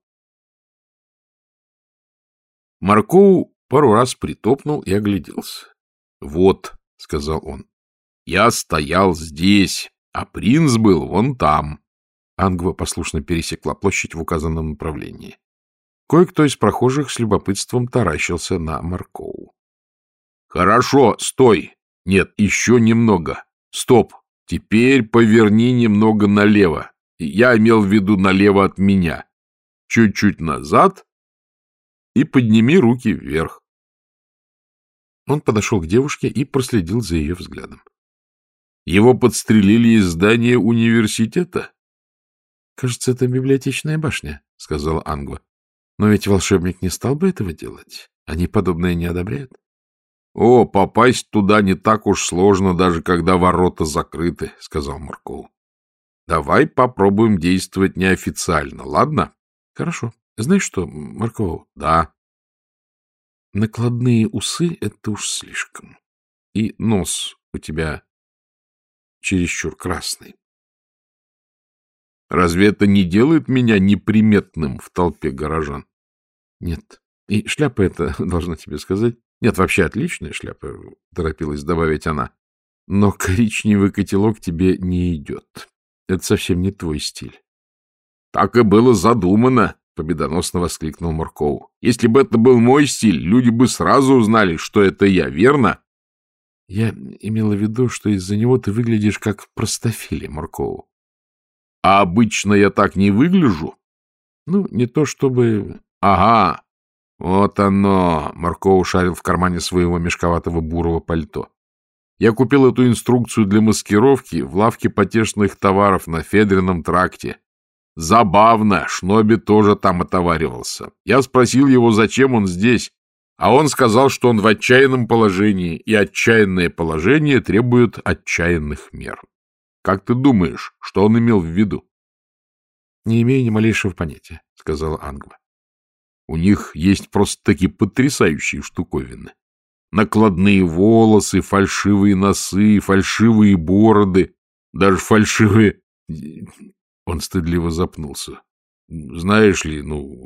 Маркоу пару раз притопнул и огляделся. — Вот, — сказал он, — я стоял здесь, а принц был вон там. Ангва послушно пересекла площадь в указанном направлении. Кое-кто из прохожих с любопытством таращился на Маркоу. — Хорошо, стой! Нет, еще немного. Стоп! Теперь поверни немного налево. Я имел в виду налево от меня. Чуть-чуть назад и подними руки вверх. Он подошел к девушке и проследил за ее взглядом. — Его подстрелили из здания университета? — Кажется, это библиотечная башня, — сказала Ангва. — Но ведь волшебник не стал бы этого делать. Они подобное не одобряют. — О, попасть туда не так уж сложно, даже когда ворота закрыты, — сказал Маркоу. — Давай попробуем действовать неофициально, ладно? — Хорошо. Знаешь что, Маркоу? — Да. — Накладные усы — это уж слишком. И нос у тебя чересчур красный. — Разве это не делает меня неприметным в толпе горожан? — Нет. И шляпа эта, должна тебе сказать... Нет, вообще отличная шляпа, — торопилась добавить она. Но коричневый котелок тебе не идет. Это совсем не твой стиль. — Так и было задумано, — победоносно воскликнул Маркоу. — Если бы это был мой стиль, люди бы сразу узнали, что это я, верно? — Я имела в виду, что из-за него ты выглядишь как простофиля, Маркоу. — А обычно я так не выгляжу? — Ну, не то чтобы... — Ага. Вот оно! — Маркоу шарил в кармане своего мешковатого бурого пальто. Я купил эту инструкцию для маскировки в лавке потешных товаров на Федрином тракте. Забавно, Шноби тоже там отоваривался. Я спросил его, зачем он здесь, а он сказал, что он в отчаянном положении, и отчаянное положение требует отчаянных мер. Как ты думаешь, что он имел в виду? — Не имею ни малейшего понятия, — сказала Ангва. У них есть просто-таки потрясающие штуковины. Накладные волосы, фальшивые носы, фальшивые бороды, даже фальшивые... Он стыдливо запнулся. Знаешь ли, ну,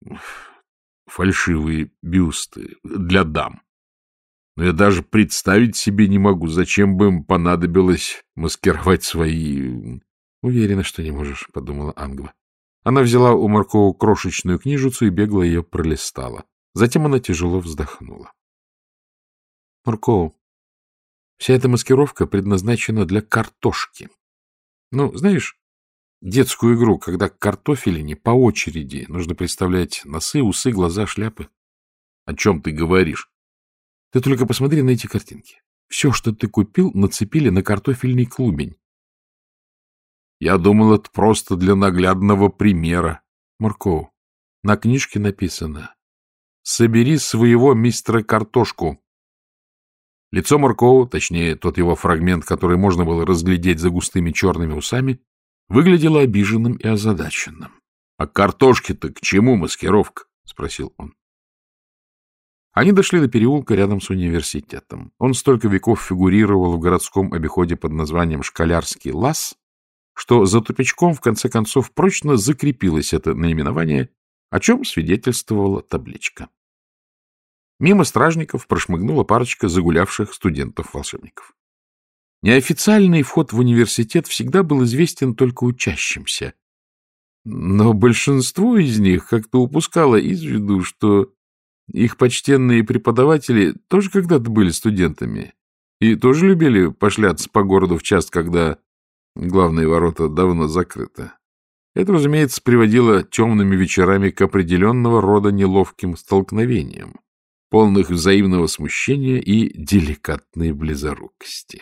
фальшивые бюсты для дам. Но я даже представить себе не могу, зачем бы им понадобилось маскировать свои... — Уверена, что не можешь, — подумала Ангва. Она взяла у Маркоу крошечную книжицу и бегло ее пролистала. Затем она тяжело вздохнула. — Маркоу, вся эта маскировка предназначена для картошки. Ну, знаешь, детскую игру, когда к картофелине по очереди нужно представлять носы, усы, глаза, шляпы. — О чем ты говоришь? — Ты только посмотри на эти картинки. Все, что ты купил, нацепили на картофельный клубень. Я думал, это просто для наглядного примера. Маркоу, на книжке написано: «Собери своего мистера Картошку». Лицо Маркоу, точнее, тот его фрагмент, который можно было разглядеть за густыми черными усами, выглядело обиженным и озадаченным. — А картошки-то к чему маскировка? — спросил он. Они дошли до переулка рядом с университетом. Он столько веков фигурировал в городском обиходе под названием «Школярский лаз», что за тупичком, в конце концов, прочно закрепилось это наименование, о чем свидетельствовала табличка. Мимо стражников прошмыгнула парочка загулявших студентов-волшебников. Неофициальный вход в университет всегда был известен только учащимся, но большинство из них как-то упускало из виду, что их почтенные преподаватели тоже когда-то были студентами и тоже любили пошляться по городу в час, когда главные ворота давно закрыты. Это, разумеется, приводило темными вечерами к определенного рода неловким столкновениям, полных взаимного смущения и деликатной близорукости.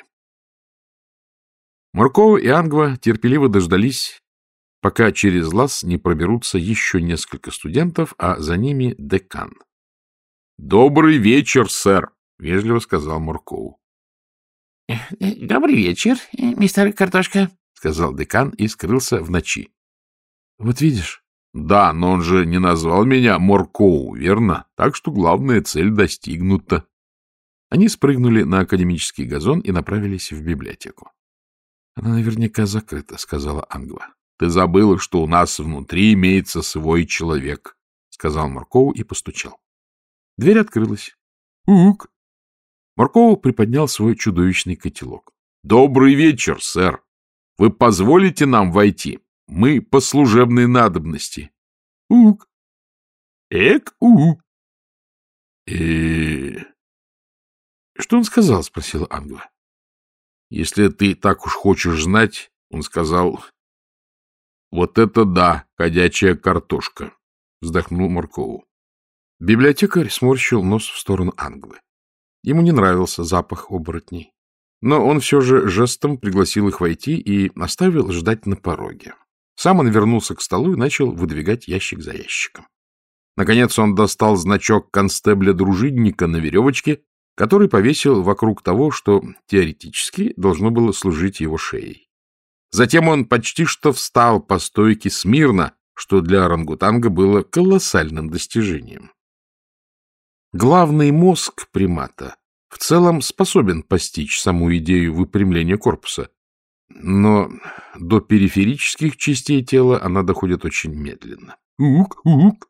Маркоу и Ангва терпеливо дождались, пока через лаз не проберутся еще несколько студентов, а за ними декан. — Добрый вечер, сэр, — вежливо сказал Моркоу. — Добрый вечер, мистер Картошка, — сказал декан и скрылся в ночи. — Вот видишь? — Да, но он же не назвал меня Моркоу, верно? Так что главная цель достигнута. Они спрыгнули на академический газон и направились в библиотеку. — Она наверняка закрыта, — сказала Ангва. — Ты забыла, что у нас внутри имеется свой человек, — сказал Моркоу и постучал. Дверь открылась. — Ук! Моркоу приподнял свой чудовищный котелок. — Добрый вечер, сэр. Вы позволите нам войти? Мы по служебной надобности. — Ук! — Эк, ук! — И... — Что он сказал? — спросила Ангва. — Если ты так уж хочешь знать, он сказал... — Вот это да, ходячая картошка! — вздохнул Моркоу. Библиотекарь сморщил нос в сторону Ангвы. Ему не нравился запах оборотней. Но он все же жестом пригласил их войти и оставил ждать на пороге. Сам он вернулся к столу и начал выдвигать ящик за ящиком. Наконец он достал значок констебля-дружинника на веревочке, который повесил вокруг того, что теоретически должно было служить его шеей. Затем он почти что встал по стойке смирно, что для орангутанга было колоссальным достижением. Главный мозг примата в целом способен постичь саму идею выпрямления корпуса, но до периферических частей тела она доходит очень медленно. Ук-ук!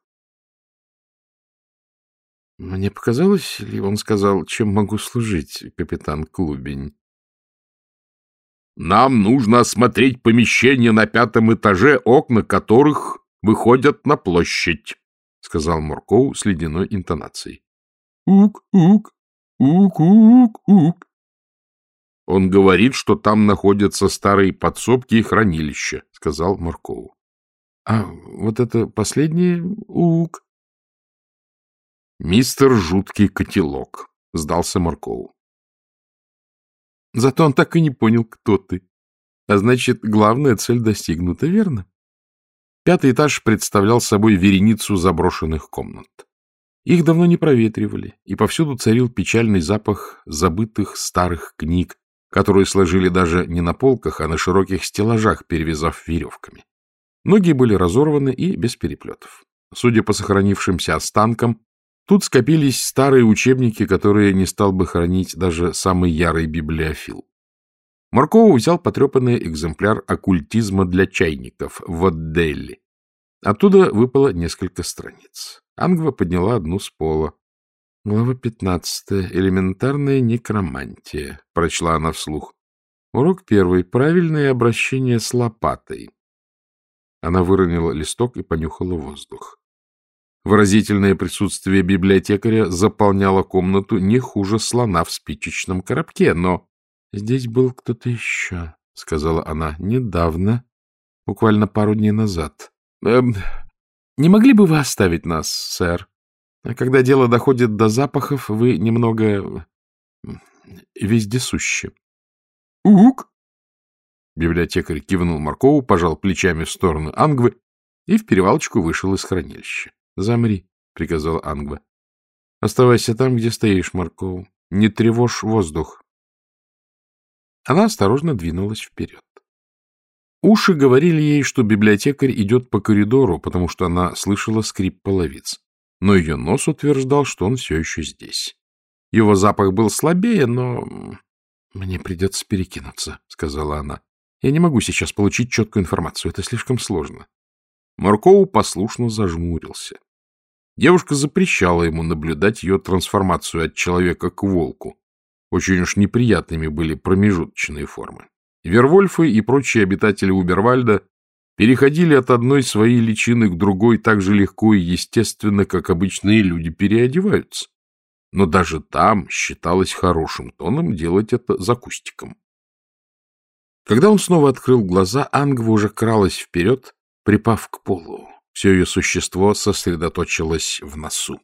Мне показалось, ли он сказал, чем могу служить, капитан Клубень? — Нам нужно осмотреть помещение на пятом этаже, окна которых выходят на площадь, — сказал Моркоу с ледяной интонацией. Ук-ук, ук-ук-ук. — Он говорит, что там находятся старые подсобки и хранилища, — сказал Моркоу. — А вот это последнее — ук. — Мистер Жуткий Котелок, — сдался Моркоу. — Зато он так и не понял, кто ты. А значит, главная цель достигнута, верно? Пятый этаж представлял собой вереницу заброшенных комнат. Их давно не проветривали, и повсюду царил печальный запах забытых старых книг, которые сложили даже не на полках, а на широких стеллажах, перевязав веревками. Многие были разорваны и без переплетов. Судя по сохранившимся останкам, тут скопились старые учебники, которые не стал бы хранить даже самый ярый библиофил. Моркоу взял потрепанный экземпляр оккультизма для чайников в Отделли. Оттуда выпало несколько страниц. Ангва подняла одну с пола. — Глава пятнадцатая. Элементарная некромантия, — прочла она вслух. Урок первый. Правильное обращение с лопатой. Она выронила листок и понюхала воздух. Выразительное присутствие библиотекаря заполняло комнату не хуже слона в спичечном коробке, но... — Здесь был кто-то еще, — сказала она, — недавно, буквально пару дней назад. Эм, не могли бы вы оставить нас, сэр? Когда дело доходит до запахов, вы немного вездесущи. — Ук! Библиотекарь кивнул Моркову, пожал плечами в сторону Ангвы и в перевалочку вышел из хранилища. — Замри, — приказала Ангва. — Оставайся там, где стоишь, Морков. Не тревожь воздух. Она осторожно двинулась вперед. Уши говорили ей, что библиотекарь идет по коридору, потому что она слышала скрип половиц. Но ее нос утверждал, что он все еще здесь. Его запах был слабее, но... — Мне придется перекинуться, — сказала она. — Я не могу сейчас получить четкую информацию, это слишком сложно. Моркоу послушно зажмурился. Девушка запрещала ему наблюдать ее трансформацию от человека к волку. Очень уж неприятными были промежуточные формы. Вервольфы и прочие обитатели Убервальда переходили от одной своей личины к другой так же легко и естественно, как обычные люди переодеваются. Но даже там считалось хорошим тоном делать это за кустиком. Когда он снова открыл глаза, Ангва уже кралась вперед, припав к полу. Все ее существо сосредоточилось в носу.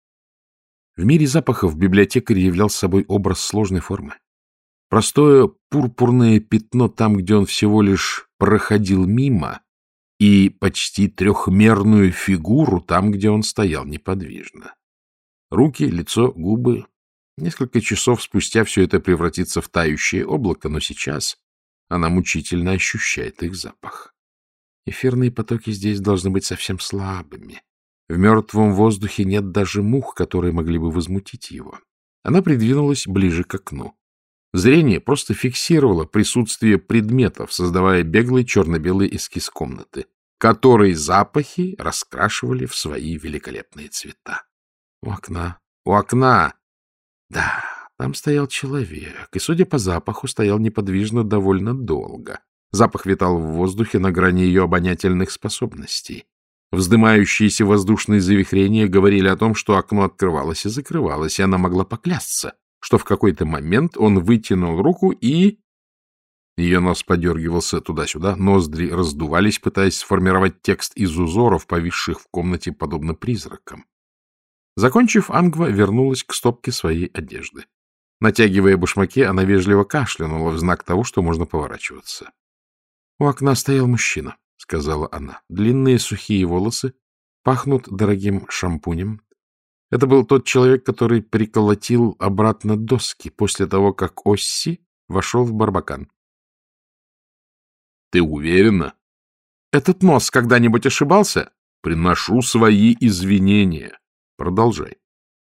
В мире запахов библиотекарь являл собой образ сложной формы. Простое пурпурное пятно там, где он всего лишь проходил мимо, и почти трехмерную фигуру там, где он стоял неподвижно. Руки, лицо, губы. Несколько часов спустя все это превратится в тающее облако, но сейчас она мучительно ощущает их запах. Эфирные потоки здесь должны быть совсем слабыми. В мертвом воздухе нет даже мух, которые могли бы возмутить его. Она придвинулась ближе к окну. Зрение просто фиксировало присутствие предметов, создавая беглый черно-белый эскиз комнаты, который запахи раскрашивали в свои великолепные цвета. У окна, у окна! Да, там стоял человек, и, судя по запаху, стоял неподвижно довольно долго. Запах витал в воздухе на грани ее обонятельных способностей. Вздымающиеся воздушные завихрения говорили о том, что окно открывалось и закрывалось, и она могла поклясться, что в какой-то момент он вытянул руку и... Ее нос подергивался туда-сюда, ноздри раздувались, пытаясь сформировать текст из узоров, повисших в комнате, подобно призракам. Закончив, Ангва вернулась к стопке своей одежды. Натягивая башмаки, она вежливо кашлянула в знак того, что можно поворачиваться. — У окна стоял мужчина, — сказала она. Длинные сухие волосы пахнут дорогим шампунем. Это был тот человек, который приколотил обратно доски после того, как Осси вошел в Барбакан. — Ты уверена? — Этот нос когда-нибудь ошибался? — Приношу свои извинения. Продолжай.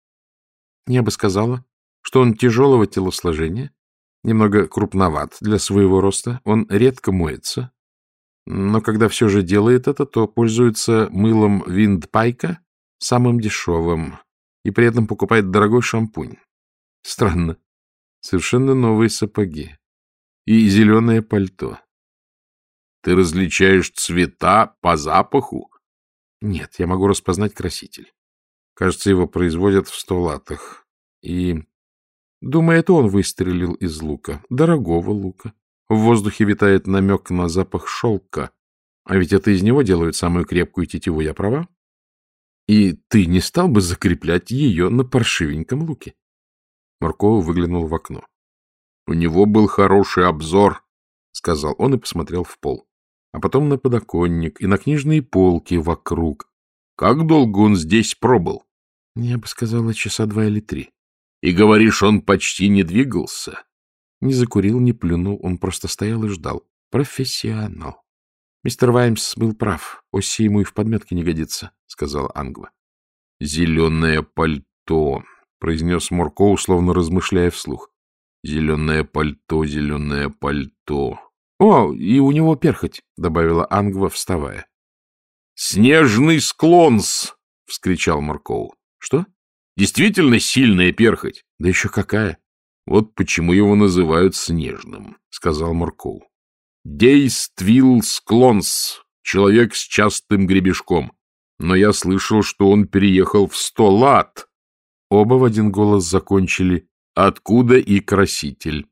Я бы сказала, что он тяжелого телосложения, немного крупноват для своего роста, он редко моется, но когда все же делает это, то пользуется мылом Виндпайка, самым дешевым, и при этом покупает дорогой шампунь. Странно. Совершенно новые сапоги. И зеленое пальто. Ты различаешь цвета по запаху? Нет, я могу распознать краситель. Кажется, его производят в Столатах. И, думаю, это он выстрелил из лука. Дорогого лука. В воздухе витает намек на запах шелка. А ведь это из него делают самую крепкую тетиву, я права? И ты не стал бы закреплять ее на паршивеньком луке? Маркова выглянул в окно. — У него был хороший обзор, — сказал он и посмотрел в пол. А потом на подоконник и на книжные полки вокруг. Как долго он здесь пробыл? — Я бы сказала, часа два или три. — И говоришь, он почти не двигался? Не закурил, не плюнул, он просто стоял и ждал. Профессионал. Мистер Ваймс был прав. Осси ему и в подметке не годится, — сказала Ангва. — Зеленое пальто, — произнес Морко, условно размышляя вслух. — Зеленое пальто, зеленое пальто. — О, и у него перхоть, — добавила Ангва, вставая. — Снежный склонс! — вскричал Моркоу. — Что? — Действительно сильная перхоть. — Да еще какая! — Вот почему его называют снежным, — сказал Моркоу. — Действил склонс, человек с частым гребешком. Но я слышал, что он переехал в Столат. Оба в один голос закончили: откуда и краситель.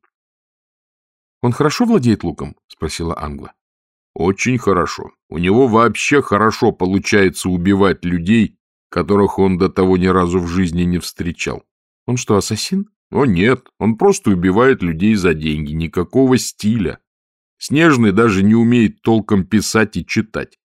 — Он хорошо владеет луком? — спросила Ангва. — Очень хорошо. У него вообще хорошо получается убивать людей, которых он до того ни разу в жизни не встречал. — Он что, ассасин? — О, нет, он просто убивает людей за деньги, никакого стиля. Снежный даже не умеет толком писать и читать.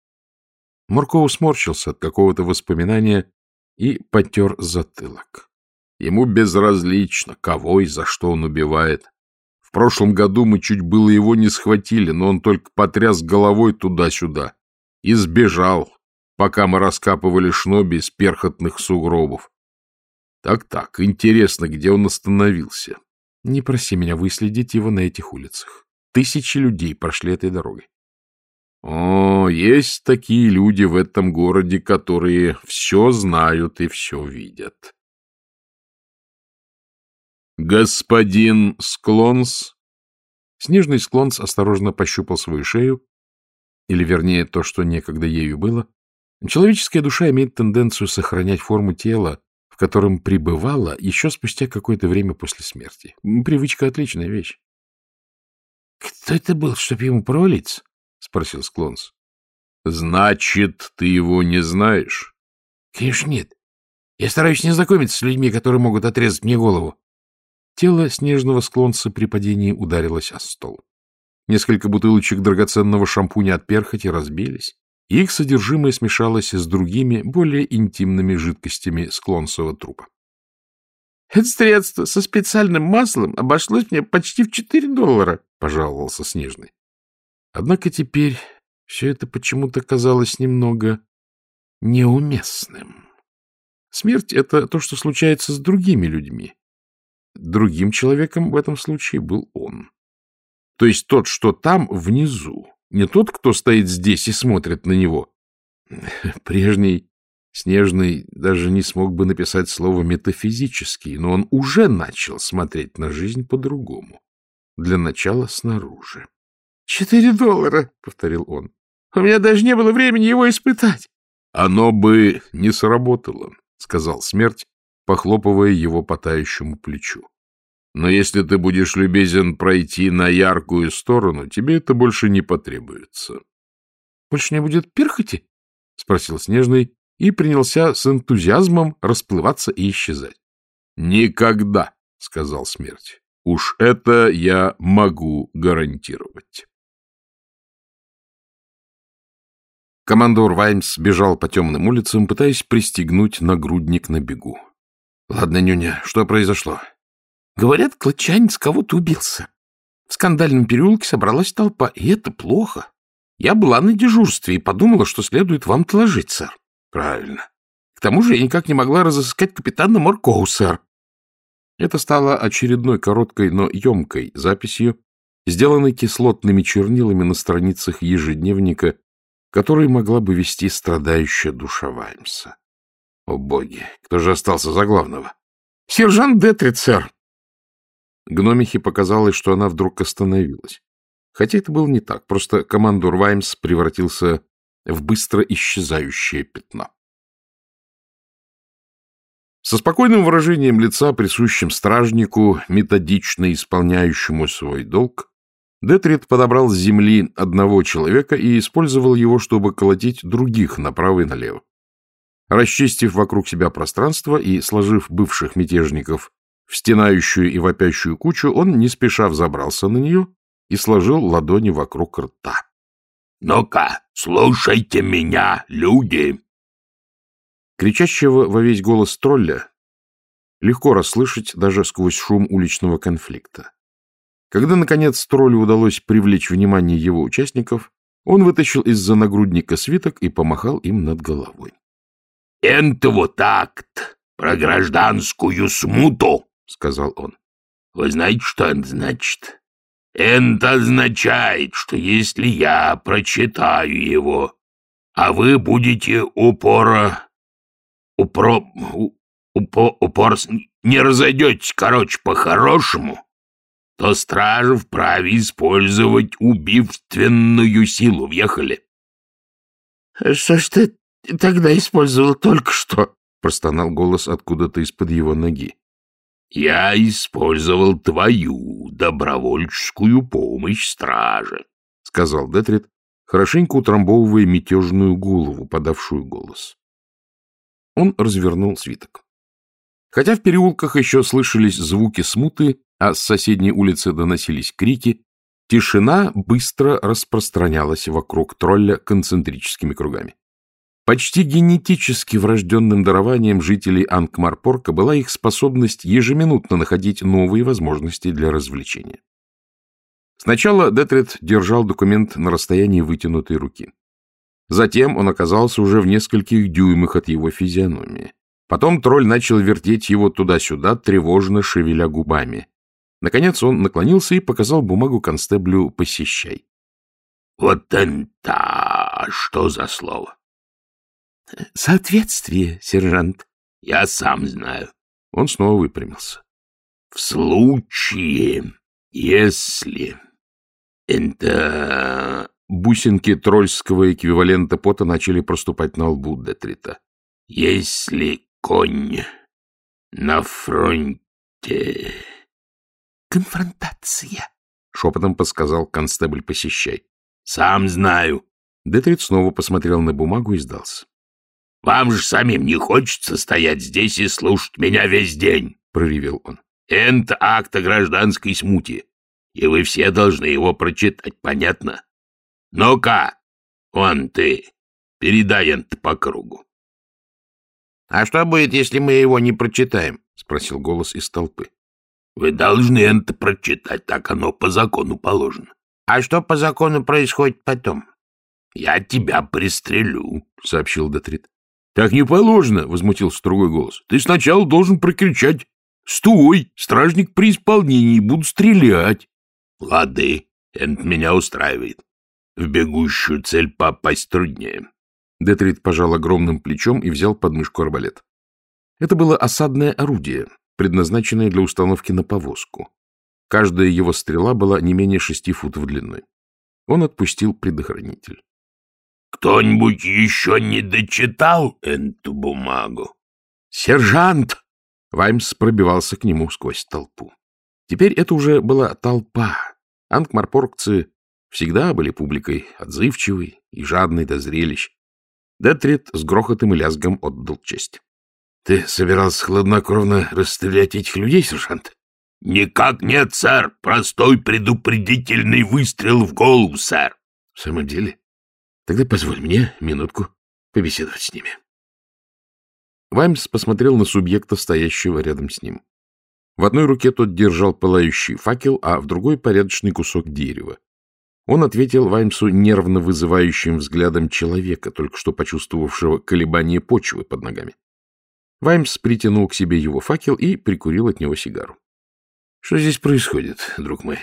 Моркоу сморщился от какого-то воспоминания и потер затылок. Ему безразлично, кого и за что он убивает. В прошлом году мы чуть было его не схватили, но он только потряс головой туда-сюда и сбежал, пока мы раскапывали шноби из перхотных сугробов. Так-так, интересно, где он остановился. Не проси меня выследить его на этих улицах. Тысячи людей прошли этой дорогой. О, есть такие люди в этом городе, которые все знают и все видят. Господин Склонс. Снежный Склонс осторожно пощупал свою шею, или, вернее, то, что некогда ею было. Человеческая душа имеет тенденцию сохранять форму тела, в котором пребывала еще спустя какое-то время после смерти. Привычка — отличная вещь. — Кто это был, чтоб ему провалиться? — спросил Склонс. — Значит, ты его не знаешь? — Конечно, нет. Я стараюсь не знакомиться с людьми, которые могут отрезать мне голову. Тело снежного Склонса при падении ударилось о стол. Несколько бутылочек драгоценного шампуня от перхоти разбились. и их содержимое смешалось с другими, более интимными жидкостями склонцевого трупа. — Это средство со специальным маслом обошлось мне почти в четыре доллара, — пожаловался Снежный. Однако теперь все это почему-то казалось немного неуместным. Смерть — это то, что случается с другими людьми. Другим человеком в этом случае был он. То есть тот, что там, внизу. Не тот, кто стоит здесь и смотрит на него. Прежний Снежный даже не смог бы написать слово «метафизический», но он уже начал смотреть на жизнь по-другому. Для начала снаружи. — Четыре доллара, — повторил он. — У меня даже не было времени его испытать. — Оно бы не сработало, — сказал Смерть, похлопывая его по тающему плечу. — Но если ты будешь любезен пройти на яркую сторону, тебе это больше не потребуется. — Больше не будет перхоти? — спросил Снежный и принялся с энтузиазмом расплываться и исчезать. — Никогда, — сказал Смерть. — Уж это я могу гарантировать. Командор Ваймс бежал по темным улицам, пытаясь пристегнуть нагрудник на бегу. — Ладно, нюня, что произошло? — Говорят, клочанец кого-то убился. В скандальном переулке собралась толпа, и это плохо. Я была на дежурстве и подумала, что следует вам доложить, сэр. — Правильно. К тому же я никак не могла разыскать капитана Моркоу, сэр. Это стало очередной короткой, но емкой записью, сделанной кислотными чернилами на страницах ежедневника, который могла бы вести страдающая душа Ваймса. О, боги! Кто же остался за главного? — Сержант Детрит, сэр. Гномихе показалось, что она вдруг остановилась. Хотя это было не так, просто командор Ваймс превратился в быстро исчезающее пятно. Со спокойным выражением лица, присущим стражнику, методично исполняющему свой долг, Детрит подобрал с земли одного человека и использовал его, чтобы колотить других направо и налево. Расчистив вокруг себя пространство и сложив бывших мятежников в стенающую и вопящую кучу, он не спеша взобрался на нее и сложил ладони вокруг рта. — Ну-ка, слушайте меня, люди! Кричащего во весь голос тролля легко расслышать даже сквозь шум уличного конфликта. Когда, наконец, троллю удалось привлечь внимание его участников, он вытащил из-за нагрудника свиток и помахал им над головой. — Это вот акт про гражданскую смуту, — сказал он. — Вы знаете, что это значит? Это означает, что если я прочитаю его, а вы будете упора... упро... упо... упор... не разойдетесь, короче, по-хорошему, то стража вправе использовать убийственную силу. Въехали? — Что ж ты тогда использовал только что? — простонал голос откуда-то из-под его ноги. — Я использовал твою добровольческую помощь страже, — сказал Детрит, хорошенько утрамбовывая мятежную голову, подавшую голос. Он развернул свиток. Хотя в переулках еще слышались звуки смуты, а с соседней улицы доносились крики, тишина быстро распространялась вокруг тролля концентрическими кругами. Почти генетически врожденным дарованием жителей Анкмар-Порка была их способность ежеминутно находить новые возможности для развлечения. Сначала Детрит держал документ на расстоянии вытянутой руки. Затем он оказался уже в нескольких дюймах от его физиономии. Потом тролль начал вертеть его туда-сюда, тревожно шевеля губами. Наконец он наклонился и показал бумагу констеблю «Посещай». — Вот это что за слово? — Соответствие, сержант. — Я сам знаю. Он снова выпрямился. — В случае, если... Это... Бусинки тролльского эквивалента пота начали проступать на лбу Детрита. — Если конь на фронте... — Конфронтация, — шепотом подсказал констебль «Посещай». — Сам знаю. Детрит снова посмотрел на бумагу и сдался. — Вам же самим не хочется стоять здесь и слушать меня весь день, — проревел он. — Это акт о гражданской смуте, и вы все должны его прочитать, понятно? Ну-ка, вон ты, Передай это по кругу. — А что будет, если мы его не прочитаем? — спросил голос из толпы. — Вы должны это прочитать, так оно по закону положено. — А что по закону происходит потом? — Я тебя пристрелю, — сообщил Детрит. — Так не положено, — возмутился другой голос. — Ты сначала должен прокричать: «Стой! Стражник при исполнении! Буду стрелять!» — Лады, это меня устраивает. В бегущую цель попасть труднее. Детрит пожал огромным плечом и взял под мышку арбалет. Это было осадное орудие, предназначенное для установки на повозку. Каждая его стрела была не менее шести футов длиной. Он отпустил предохранитель. — Кто-нибудь еще не дочитал эту бумагу? — Сержант! Ваймс пробивался к нему сквозь толпу. Теперь это уже была толпа. Анкмарпоргцы всегда были публикой отзывчивой и жадной до зрелищ. Детрит с грохотом и лязгом отдал честь. — Ты собирался хладнокровно расстрелять этих людей, сержант? — Никак нет, сэр. Простой предупредительный выстрел в голову, сэр. — В самом деле? Тогда позволь мне минутку побеседовать с ними. Ваймс посмотрел на субъекта, стоящего рядом с ним. В одной руке тот держал пылающий факел, а в другой — порядочный кусок дерева. Он ответил Ваймсу нервно вызывающим взглядом человека, только что почувствовавшего колебание почвы под ногами. Ваймс притянул к себе его факел и прикурил от него сигару. — Что здесь происходит, друг мой?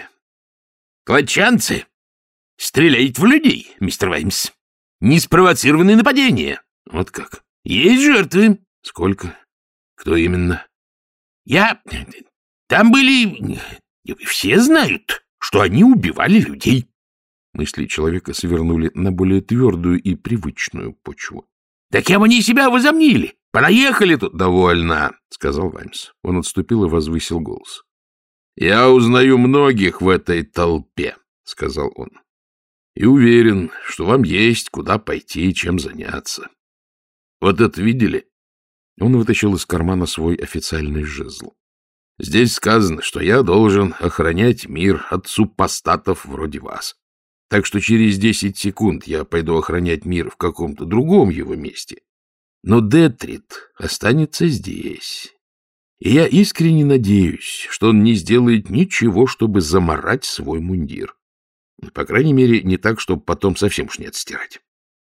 — Клочанцы стреляют в людей, мистер Ваймс. Неспровоцированные нападения. — Вот как? — Есть жертвы. — Сколько? Кто именно? — Я... Там были... Все знают, что они убивали людей. Мысли человека свернули на более твердую и привычную почву. — Да кем они себя возомнили? Понаехали тут. — Довольно, — сказал Ваймс. Он отступил и возвысил голос. — Я узнаю многих в этой толпе, — сказал он. — И уверен, что вам есть куда пойти и чем заняться. Вот это видели? Он вытащил из кармана свой официальный жезл. Здесь сказано, что я должен охранять мир от супостатов вроде вас. Так что через десять секунд я пойду охранять мир в каком-то другом его месте. Но Детрит останется здесь. И я искренне надеюсь, что он не сделает ничего, чтобы замарать свой мундир. По крайней мере, не так, чтобы потом совсем уж не отстирать.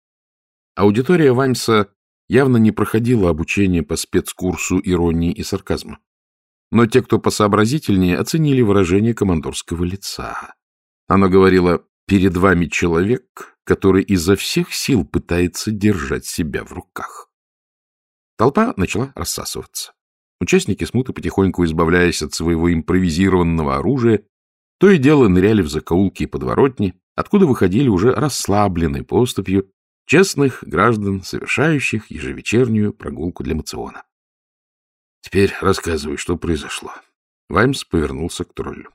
Аудитория Ваймса явно не проходила обучение по спецкурсу иронии и сарказма. Но те, кто посообразительнее, оценили выражение командорского лица. Оно говорило: «Перед вами человек, который изо всех сил пытается держать себя в руках». Толпа начала рассасываться. Участники смуты, потихоньку избавляясь от своего импровизированного оружия, то и дело ныряли в закоулки и подворотни, откуда выходили уже расслабленной поступью честных граждан, совершающих ежевечернюю прогулку для мациона. — Теперь рассказывай, что произошло. Ваймс повернулся к троллю.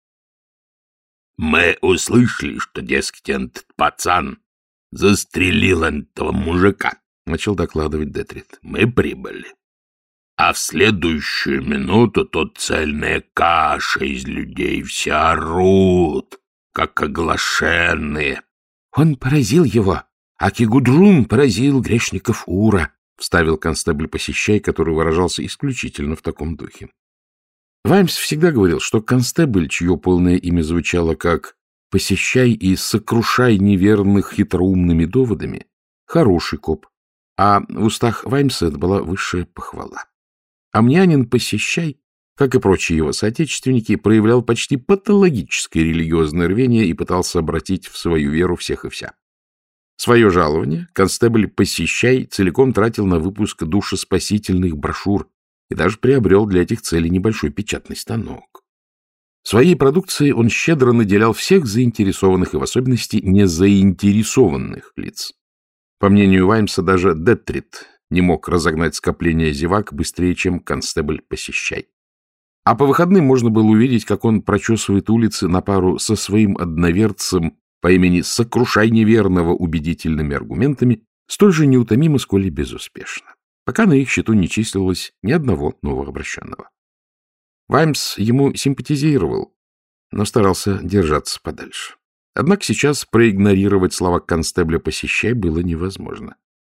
— Мы услышали, что, дескать, этот пацан застрелил этого мужика, — начал докладывать Детрит. — Мы прибыли. А в следующую минуту тут цельная каша из людей, все орут, как оглашенные. — Он поразил его, а Кигудрун поразил грешников Ура, — вставил констебль Посещай, который выражался исключительно в таком духе. Ваймс всегда говорил, что констебль, чье полное имя звучало как «посещай и сокрушай неверных хитроумными доводами», хороший коп, а в устах Ваймса это была высшая похвала. Амнянин Посещай, как и прочие его соотечественники, проявлял почти патологическое религиозное рвение и пытался обратить в свою веру всех и вся. Свое жалование констебль Посещай целиком тратил на выпуск душеспасительных брошюр и даже приобрел для этих целей небольшой печатный станок. Своей продукцией он щедро наделял всех заинтересованных и в особенности незаинтересованных лиц. По мнению Ваймса, даже Детрит не мог разогнать скопление зевак быстрее, чем констебль Посещай. А по выходным можно было увидеть, как он прочесывает улицы на пару со своим одноверцем по имени «Сокрушай неверного» убедительными аргументами, столь же неутомимо, сколь и безуспешно, пока на их счету не числилось ни одного новообращенного. Ваймс ему симпатизировал, но старался держаться подальше. Однако сейчас проигнорировать слова констебля «посещай» было невозможно.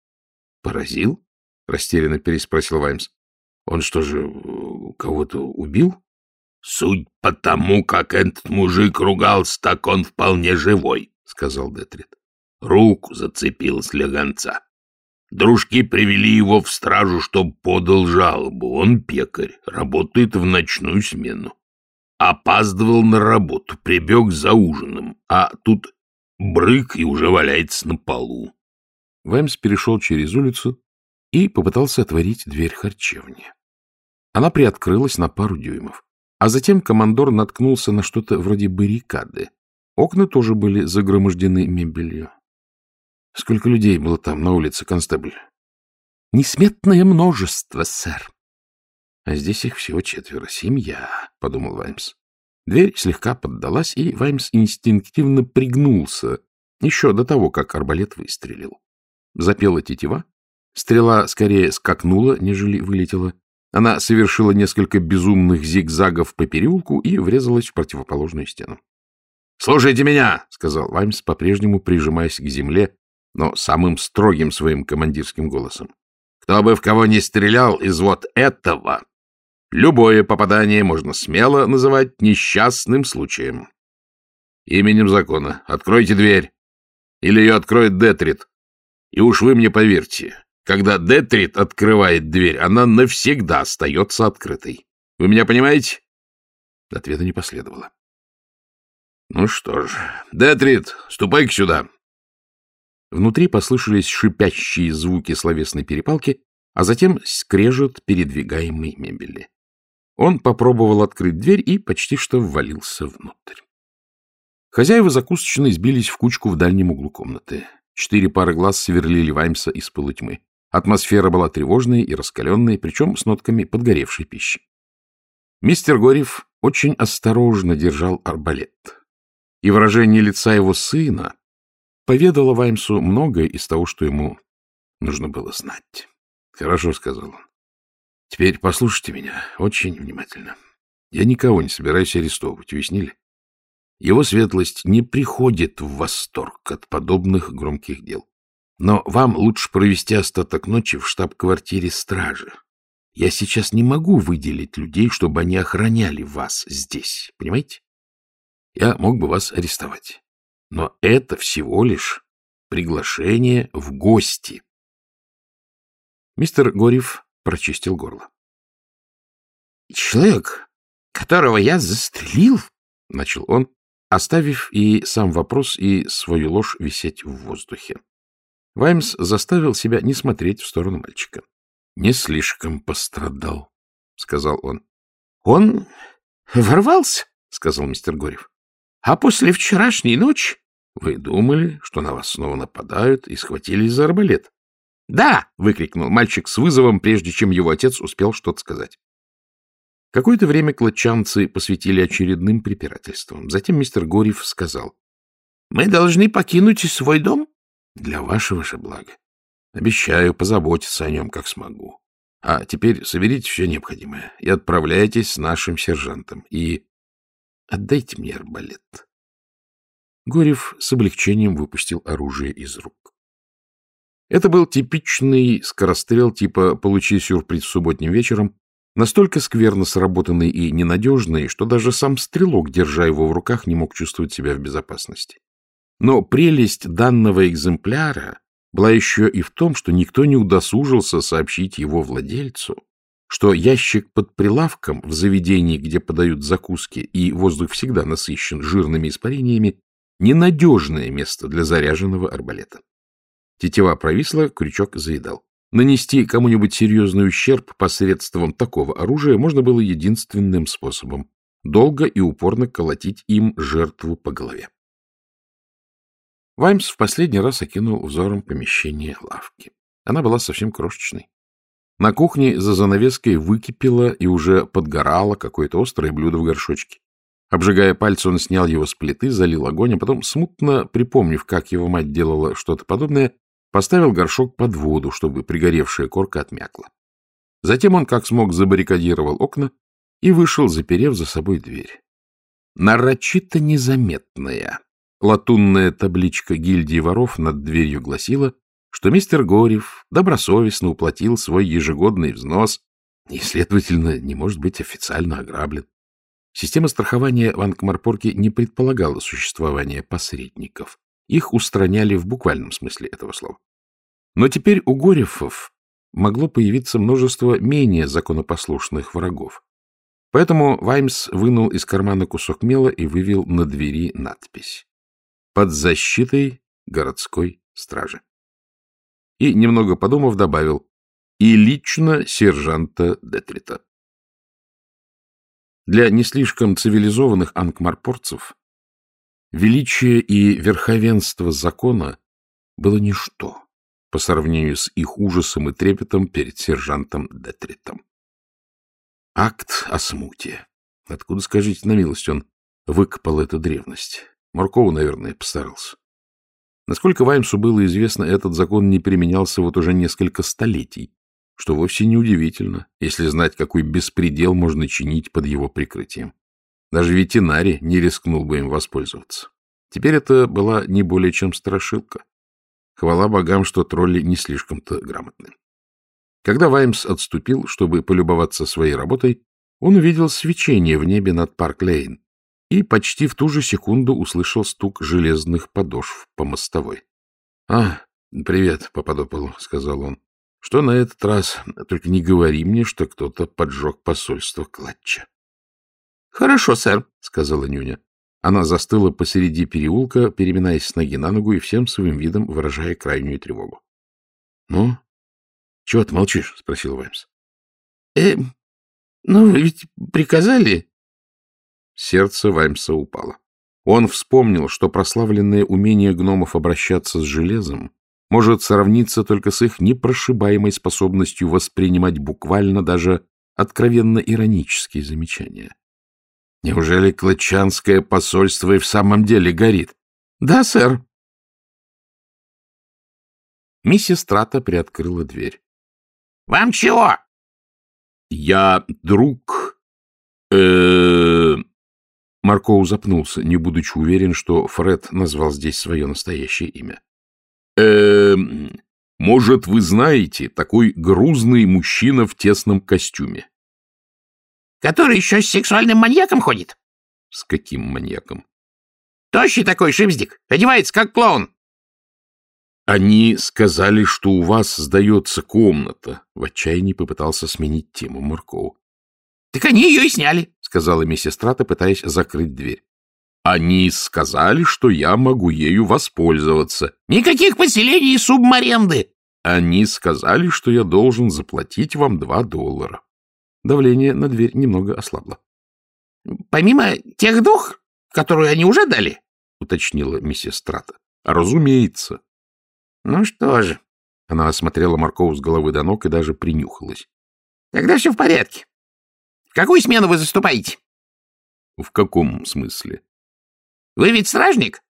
— Поразил? — растерянно переспросил Ваймс. — Он что же, кого-то убил? — Суть по тому, как этот мужик ругался, так он вполне живой, — сказал Детрит. Руку зацепил слегонца. Дружки привели его в стражу, чтоб подал жалобу. Он пекарь, работает в ночную смену. Опаздывал на работу, прибег за ужином, а тут брык и уже валяется на полу. Ваймс перешел через улицу и попытался отворить дверь харчевни. Она приоткрылась на пару дюймов, а затем командор наткнулся на что-то вроде баррикады. Окна тоже были загромождены мебелью. — Сколько людей было там на улице, констебль? — Несметное множество, сэр. — А здесь их всего четверо. Семья, — подумал Ваймс. Дверь слегка поддалась, и Ваймс инстинктивно пригнулся еще до того, как арбалет выстрелил. Запела тетива. Стрела скорее скакнула, нежели вылетела. Она совершила несколько безумных зигзагов по переулку и врезалась в противоположную стену. — Слушайте меня, — сказал Ваймс, по-прежнему прижимаясь к земле, но самым строгим своим командирским голосом. — Кто бы в кого ни стрелял из вот этого, любое попадание можно смело называть несчастным случаем. Именем закона откройте дверь, или ее откроет Детрит. И уж вы мне поверьте, когда Детрит открывает дверь, она навсегда остается открытой. Вы меня понимаете? Ответа не последовало. — Ну что ж, Детрит, ступай-ка сюда. Внутри послышались шипящие звуки словесной перепалки, а затем скрежет передвигаемой мебели. Он попробовал открыть дверь и почти что ввалился внутрь. Хозяева закусочной сбились в кучку в дальнем углу комнаты. Четыре пары глаз сверлили Ваймса из полутьмы. Атмосфера была тревожной и раскаленной, причем с нотками подгоревшей пищи. Мистер Горев очень осторожно держал арбалет, и выражение лица его сына поведало Ваймсу многое из того, что ему нужно было знать. — Хорошо, — сказал он. — Теперь послушайте меня очень внимательно. Я никого не собираюсь арестовывать, уяснили? Его светлость не приходит в восторг от подобных громких дел. Но вам лучше провести остаток ночи в штаб-квартире стражи. Я сейчас не могу выделить людей, чтобы они охраняли вас здесь, понимаете? Я мог бы вас арестовать. Но это всего лишь приглашение в гости. Мистер Горев прочистил горло. — Человек, которого я застрелил, — начал он, оставив и сам вопрос, и свою ложь висеть в воздухе. Ваймс заставил себя не смотреть в сторону мальчика. — Не слишком пострадал, — сказал он. — Он ворвался, — сказал мистер Горев. — А после вчерашней ночи вы думали, что на вас снова нападают, и схватились за арбалет. — Да! — выкрикнул мальчик с вызовом, прежде чем его отец успел что-то сказать. Какое-то время клатчанцы посвятили очередным препирательствам. Затем мистер Горев сказал: — Мы должны покинуть свой дом? — Для вашего же блага. Обещаю позаботиться о нем, как смогу. А теперь соберите все необходимое и отправляйтесь с нашим сержантом. И отдайте мне арбалет. Горев с облегчением выпустил оружие из рук. Это был типичный скорострел типа «получи сюрприз субботним вечером», настолько скверно сработанный и ненадежный, что даже сам стрелок, держа его в руках, не мог чувствовать себя в безопасности. Но прелесть данного экземпляра была еще и в том, что никто не удосужился сообщить его владельцу, что ящик под прилавком в заведении, где подают закуски, и воздух всегда насыщен жирными испарениями, ненадежное место для заряженного арбалета. Тетива провисла, крючок заедал. Нанести кому-нибудь серьезный ущерб посредством такого оружия можно было единственным способом — долго и упорно колотить им жертву по голове. Ваймс в последний раз окинул взором помещение лавки. Она была совсем крошечной. На кухне за занавеской выкипело и уже подгорало какое-то острое блюдо в горшочке. Обжигая пальцы, он снял его с плиты, залил огонь, а потом, смутно припомнив, как его мать делала что-то подобное, поставил горшок под воду, чтобы пригоревшая корка отмякла. Затем он, как смог, забаррикадировал окна и вышел, заперев за собой дверь. Нарочито незаметная, Латунная табличка гильдии воров над дверью гласила, что мистер Горев добросовестно уплатил свой ежегодный взнос и, следовательно, не может быть официально ограблен. Система страхования в Анкмарпорке не предполагала существования посредников. Их устраняли в буквальном смысле этого слова. Но теперь у Горевов могло появиться множество менее законопослушных врагов. Поэтому Ваймс вынул из кармана кусок мела и вывел на двери надпись: «Под защитой городской стражи». И, немного подумав, добавил: «И лично сержанта Детрита». Для не слишком цивилизованных анкмарпорцев величие и верховенство закона было ничто по сравнению с их ужасом и трепетом перед сержантом Детритом. Акт о смуте. Откуда, скажите на милость, он выкопал эту древность? Моркову, наверное, постарался. Насколько Ваймсу было известно, этот закон не применялся вот уже несколько столетий, что вовсе не удивительно, если знать, какой беспредел можно чинить под его прикрытием. Даже ветеринарий не рискнул бы им воспользоваться. Теперь это была не более чем страшилка. Хвала богам, что тролли не слишком-то грамотны. Когда Ваймс отступил, чтобы полюбоваться своей работой, он увидел свечение в небе над Парк-Лейн и почти в ту же секунду услышал стук железных подошв по мостовой. — А, привет, Пападополу, — сказал он. — Что на этот раз? Только не говори мне, что кто-то поджег посольство Клатча. — Хорошо, сэр, — сказала Нюня. Она застыла посреди переулка, переминаясь с ноги на ногу и всем своим видом выражая крайнюю тревогу. — Ну, чего ты молчишь? — спросил Ваймс. — Э, ну, вы ведь приказали... Сердце Ваймса упало. Он вспомнил, что прославленное умение гномов обращаться с железом может сравниться только с их непрошибаемой способностью воспринимать буквально даже откровенно иронические замечания. Неужели клатчанское посольство и в самом деле горит? — Да, сэр. Миссис Трата приоткрыла дверь. — Вам чего? — Я друг... э Маркоу запнулся, не будучи уверен, что Фред назвал здесь свое настоящее имя. э Может, вы знаете, такой грузный мужчина в тесном костюме? — Который еще с сексуальным маньяком ходит? — С каким маньяком? — Тощий такой шипздик, одевается как клоун. — Они сказали, что у вас сдается комната. В отчаянии попытался сменить тему Маркоу. — Так они ее и сняли, — сказала миссис Трата, пытаясь закрыть дверь. — Они сказали, что я могу ею воспользоваться. — Никаких поселений и субмаренды. — Они сказали, что я должен заплатить вам два доллара. Давление на дверь немного ослабло. — Помимо тех двух, которые они уже дали? — уточнила миссис Трата. — Разумеется. — Ну что же. Она осмотрела Маркоу с головы до ног и даже принюхалась. — Тогда все в порядке. В какую смену вы заступаете? — В каком смысле? — Вы ведь стражник?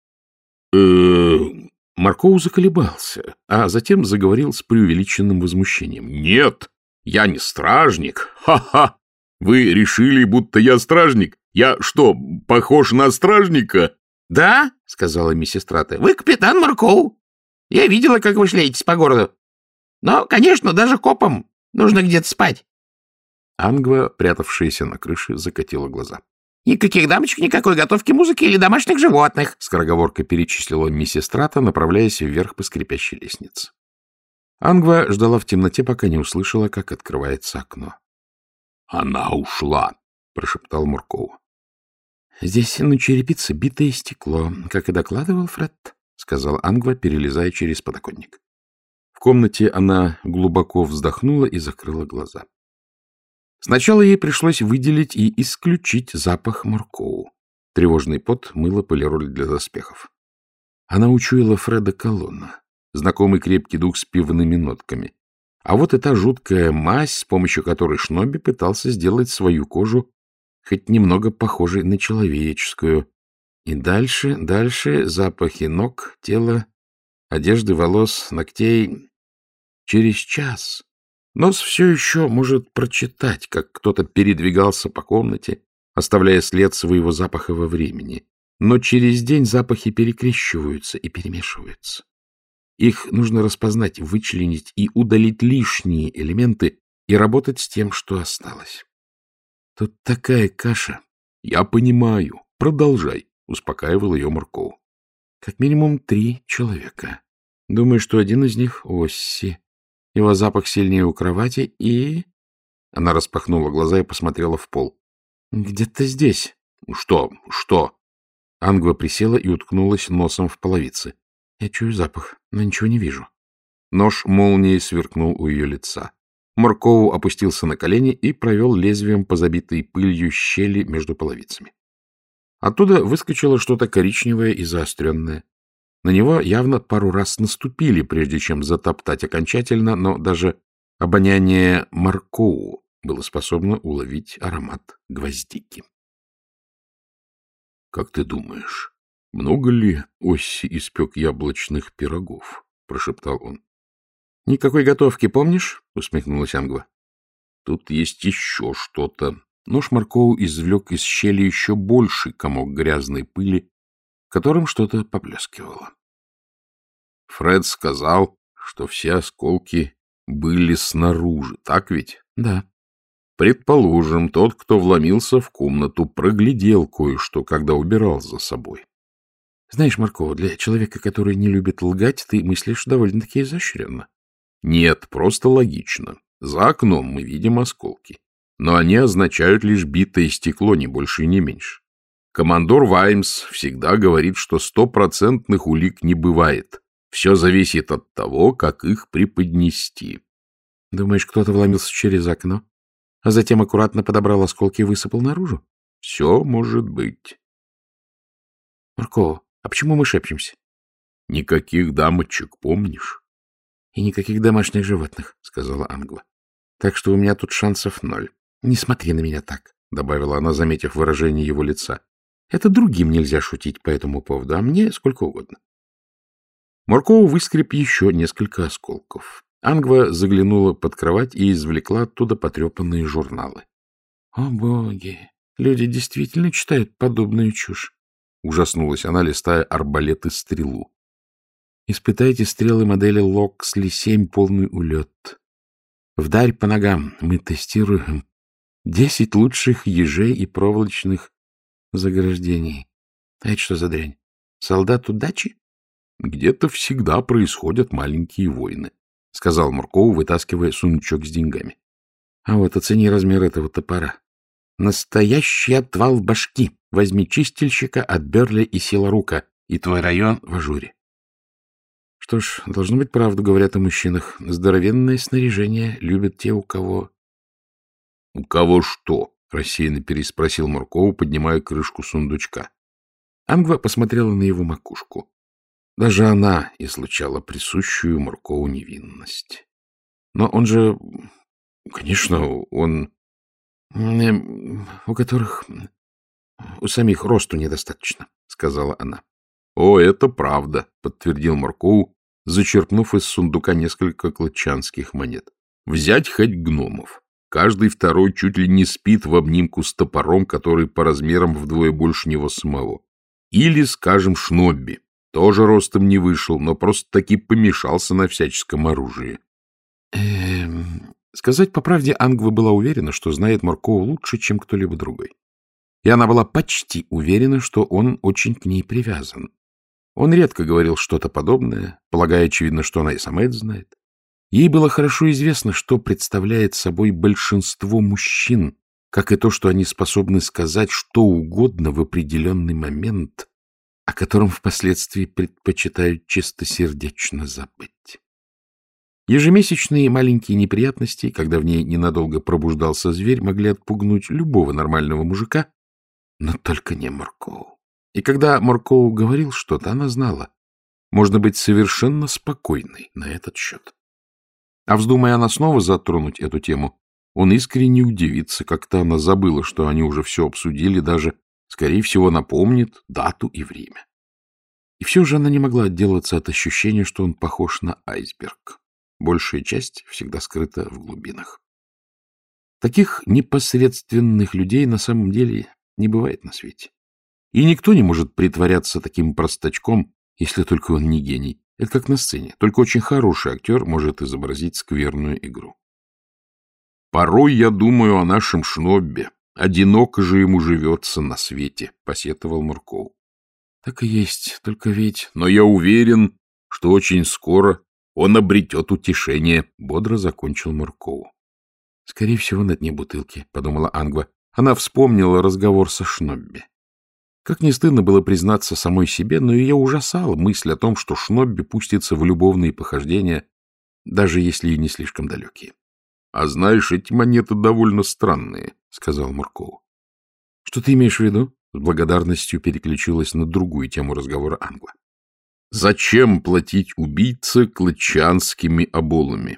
— Маркоу заколебался, а затем заговорил с преувеличенным возмущением. — Нет, я не стражник. Ха-ха! Вы решили, будто я стражник? Я что, похож на стражника? — Да, — сказала миссис Трата, — вы капитан Маркоу. Я видела, как вы шляетесь по городу. Но, конечно, даже копам нужно где-то спать. Ангва, прятавшаяся на крыше, закатила глаза. — Никаких дамочек, никакой готовки музыки или домашних животных, — скороговоркой перечислила миссис Трата, направляясь вверх по скрипящей лестнице. Ангва ждала в темноте, пока не услышала, как открывается окно. — Она ушла, — прошептал Маркоу. — Здесь на черепице битое стекло, как и докладывал Фред, — сказала Ангва, перелезая через подоконник. В комнате она глубоко вздохнула и закрыла глаза. Сначала ей пришлось выделить и исключить запах Маркоу. Тревожный пот, мыло, полироль для доспехов. Она учуяла Фреда Колонна, знакомый крепкий дух с пивными нотками. А вот и та жуткая мазь, с помощью которой Шноби пытался сделать свою кожу хоть немного похожей на человеческую. И дальше, дальше запахи ног, тела, одежды, волос, ногтей. Через час нос все еще может прочитать, как кто-то передвигался по комнате, оставляя след своего запаха во времени. Но через день запахи перекрещиваются и перемешиваются. Их нужно распознать, вычленить и удалить лишние элементы и работать с тем, что осталось. Тут такая каша. — Я понимаю. Продолжай, — успокаивал ее Муркоу. — Как минимум три человека. Думаю, что один из них — Осси. Его запах сильнее у кровати и... Она распахнула глаза и посмотрела в пол. — Где-то здесь. — Что? Что? Ангва присела и уткнулась носом в половицы. — Я чую запах, но ничего не вижу. Нож молнией сверкнул у ее лица. Муркоу опустился на колени и провел лезвием по забитой пылью щели между половицами. Оттуда выскочило что-то коричневое и заостренное. На него явно пару раз наступили, прежде чем затоптать окончательно, но даже обоняние Муркоу было способно уловить аромат гвоздики. — Как ты думаешь, много ли Осси испек яблочных пирогов? — прошептал он. — Никакой готовки, помнишь? — усмехнулась Ангва. — Тут есть еще что-то. Нож Муркоу извлек из щели еще больший комок грязной пыли, которым что-то поблескивало. Фред сказал, что все осколки были снаружи, так ведь? — Да. — Предположим, тот, кто вломился в комнату, проглядел кое-что, когда убирал за собой. — Знаешь, Муркоу, для человека, который не любит лгать, ты мыслишь довольно-таки изощренно. — Нет, просто логично. За окном мы видим осколки, но они означают лишь битое стекло, не больше и не меньше. Командор Ваймс всегда говорит, что стопроцентных улик не бывает. Все зависит от того, как их преподнести. — Думаешь, кто-то вломился через окно, а затем аккуратно подобрал осколки и высыпал наружу? — Все может быть. — Муркоу, а почему мы шепчемся? — Никаких дамочек, помнишь? — И никаких домашних животных, — сказала Ангва. — Так что у меня тут шансов ноль. Не смотри на меня так, — добавила она, заметив выражение его лица. — Это другим нельзя шутить по этому поводу, а мне сколько угодно. Муркоу выскреб еще несколько осколков. Ангва заглянула под кровать и извлекла оттуда потрепанные журналы. — О, боги! Люди действительно читают подобную чушь! — ужаснулась она, листая арбалет и стрелу. — Испытайте стрелы модели Локсли семь полный улет. Вдарь по ногам. Мы тестируем десять лучших ежей и проволочных заграждений. А это что за дрянь? Солдат удачи? — Где-то всегда происходят маленькие войны, — сказал Муркоу, вытаскивая сундучок с деньгами. — А вот оцени размер этого топора. Настоящий отвал башки. Возьми чистильщика от Берли и Силарука, и твой район в ажуре. Что ж, должно быть, правду говорят о мужчинах. Здоровенное снаряжение любят те, у кого... — У кого что? — рассеянно переспросил Муркоу, поднимая крышку сундучка. Ангва посмотрела на его макушку. Даже она излучала присущую Муркоу невинность. Но он же... Конечно, он... У которых... У самих росту недостаточно, — сказала она. — О, это правда, — подтвердил Муркоу, зачерпнув из сундука несколько клочанских монет. — Взять хоть гномов. Каждый второй чуть ли не спит в обнимку с топором, который по размерам вдвое больше него самого. Или, скажем, Шнобби. Тоже ростом не вышел, но просто-таки помешался на всяческом оружии. Эм... Сказать по правде, Ангва была уверена, что знает Муркоу лучше, чем кто-либо другой. И она была почти уверена, что он очень к ней привязан. Он редко говорил что-то подобное, полагая, очевидно, что она и сама это знает. Ей было хорошо известно, что представляет собой большинство мужчин, как и то, что они способны сказать что угодно в определенный момент, о котором впоследствии предпочитают чистосердечно забыть. Ежемесячные маленькие неприятности, когда в ней ненадолго пробуждался зверь, могли отпугнуть любого нормального мужика, но только не Муркоу. И когда Муркоу говорил что-то, она знала, можно быть совершенно спокойной на этот счет. А вздумая она снова затронуть эту тему, он искренне удивится, как-то она забыла, что они уже все обсудили, даже, скорее всего, напомнит дату и время. И все же она не могла отделаться от ощущения, что он похож на айсберг. Большая часть всегда скрыта в глубинах. Таких непосредственных людей на самом деле не бывает на свете. И никто не может притворяться таким простачком, если только он не гений. Это как на сцене. Только очень хороший актер может изобразить скверную игру. «Порой я думаю о нашем Шноббе. Одиноко же ему живется на свете», — посетовал Муркоу. «Так и есть, только ведь...» «Но я уверен, что очень скоро он обретет утешение», — бодро закончил Муркоу. «Скорее всего, на дне бутылки», — подумала Ангва. Она вспомнила разговор со Шнобби. Как не стыдно было признаться самой себе, но ее ужасала мысль о том, что Шнобби пустится в любовные похождения, даже если и не слишком далекие. — А знаешь, эти монеты довольно странные, — сказал Муркоу. — Что ты имеешь в виду? — с благодарностью переключилась на другую тему разговора Ангва. — Зачем платить убийце клатчанскими оболами?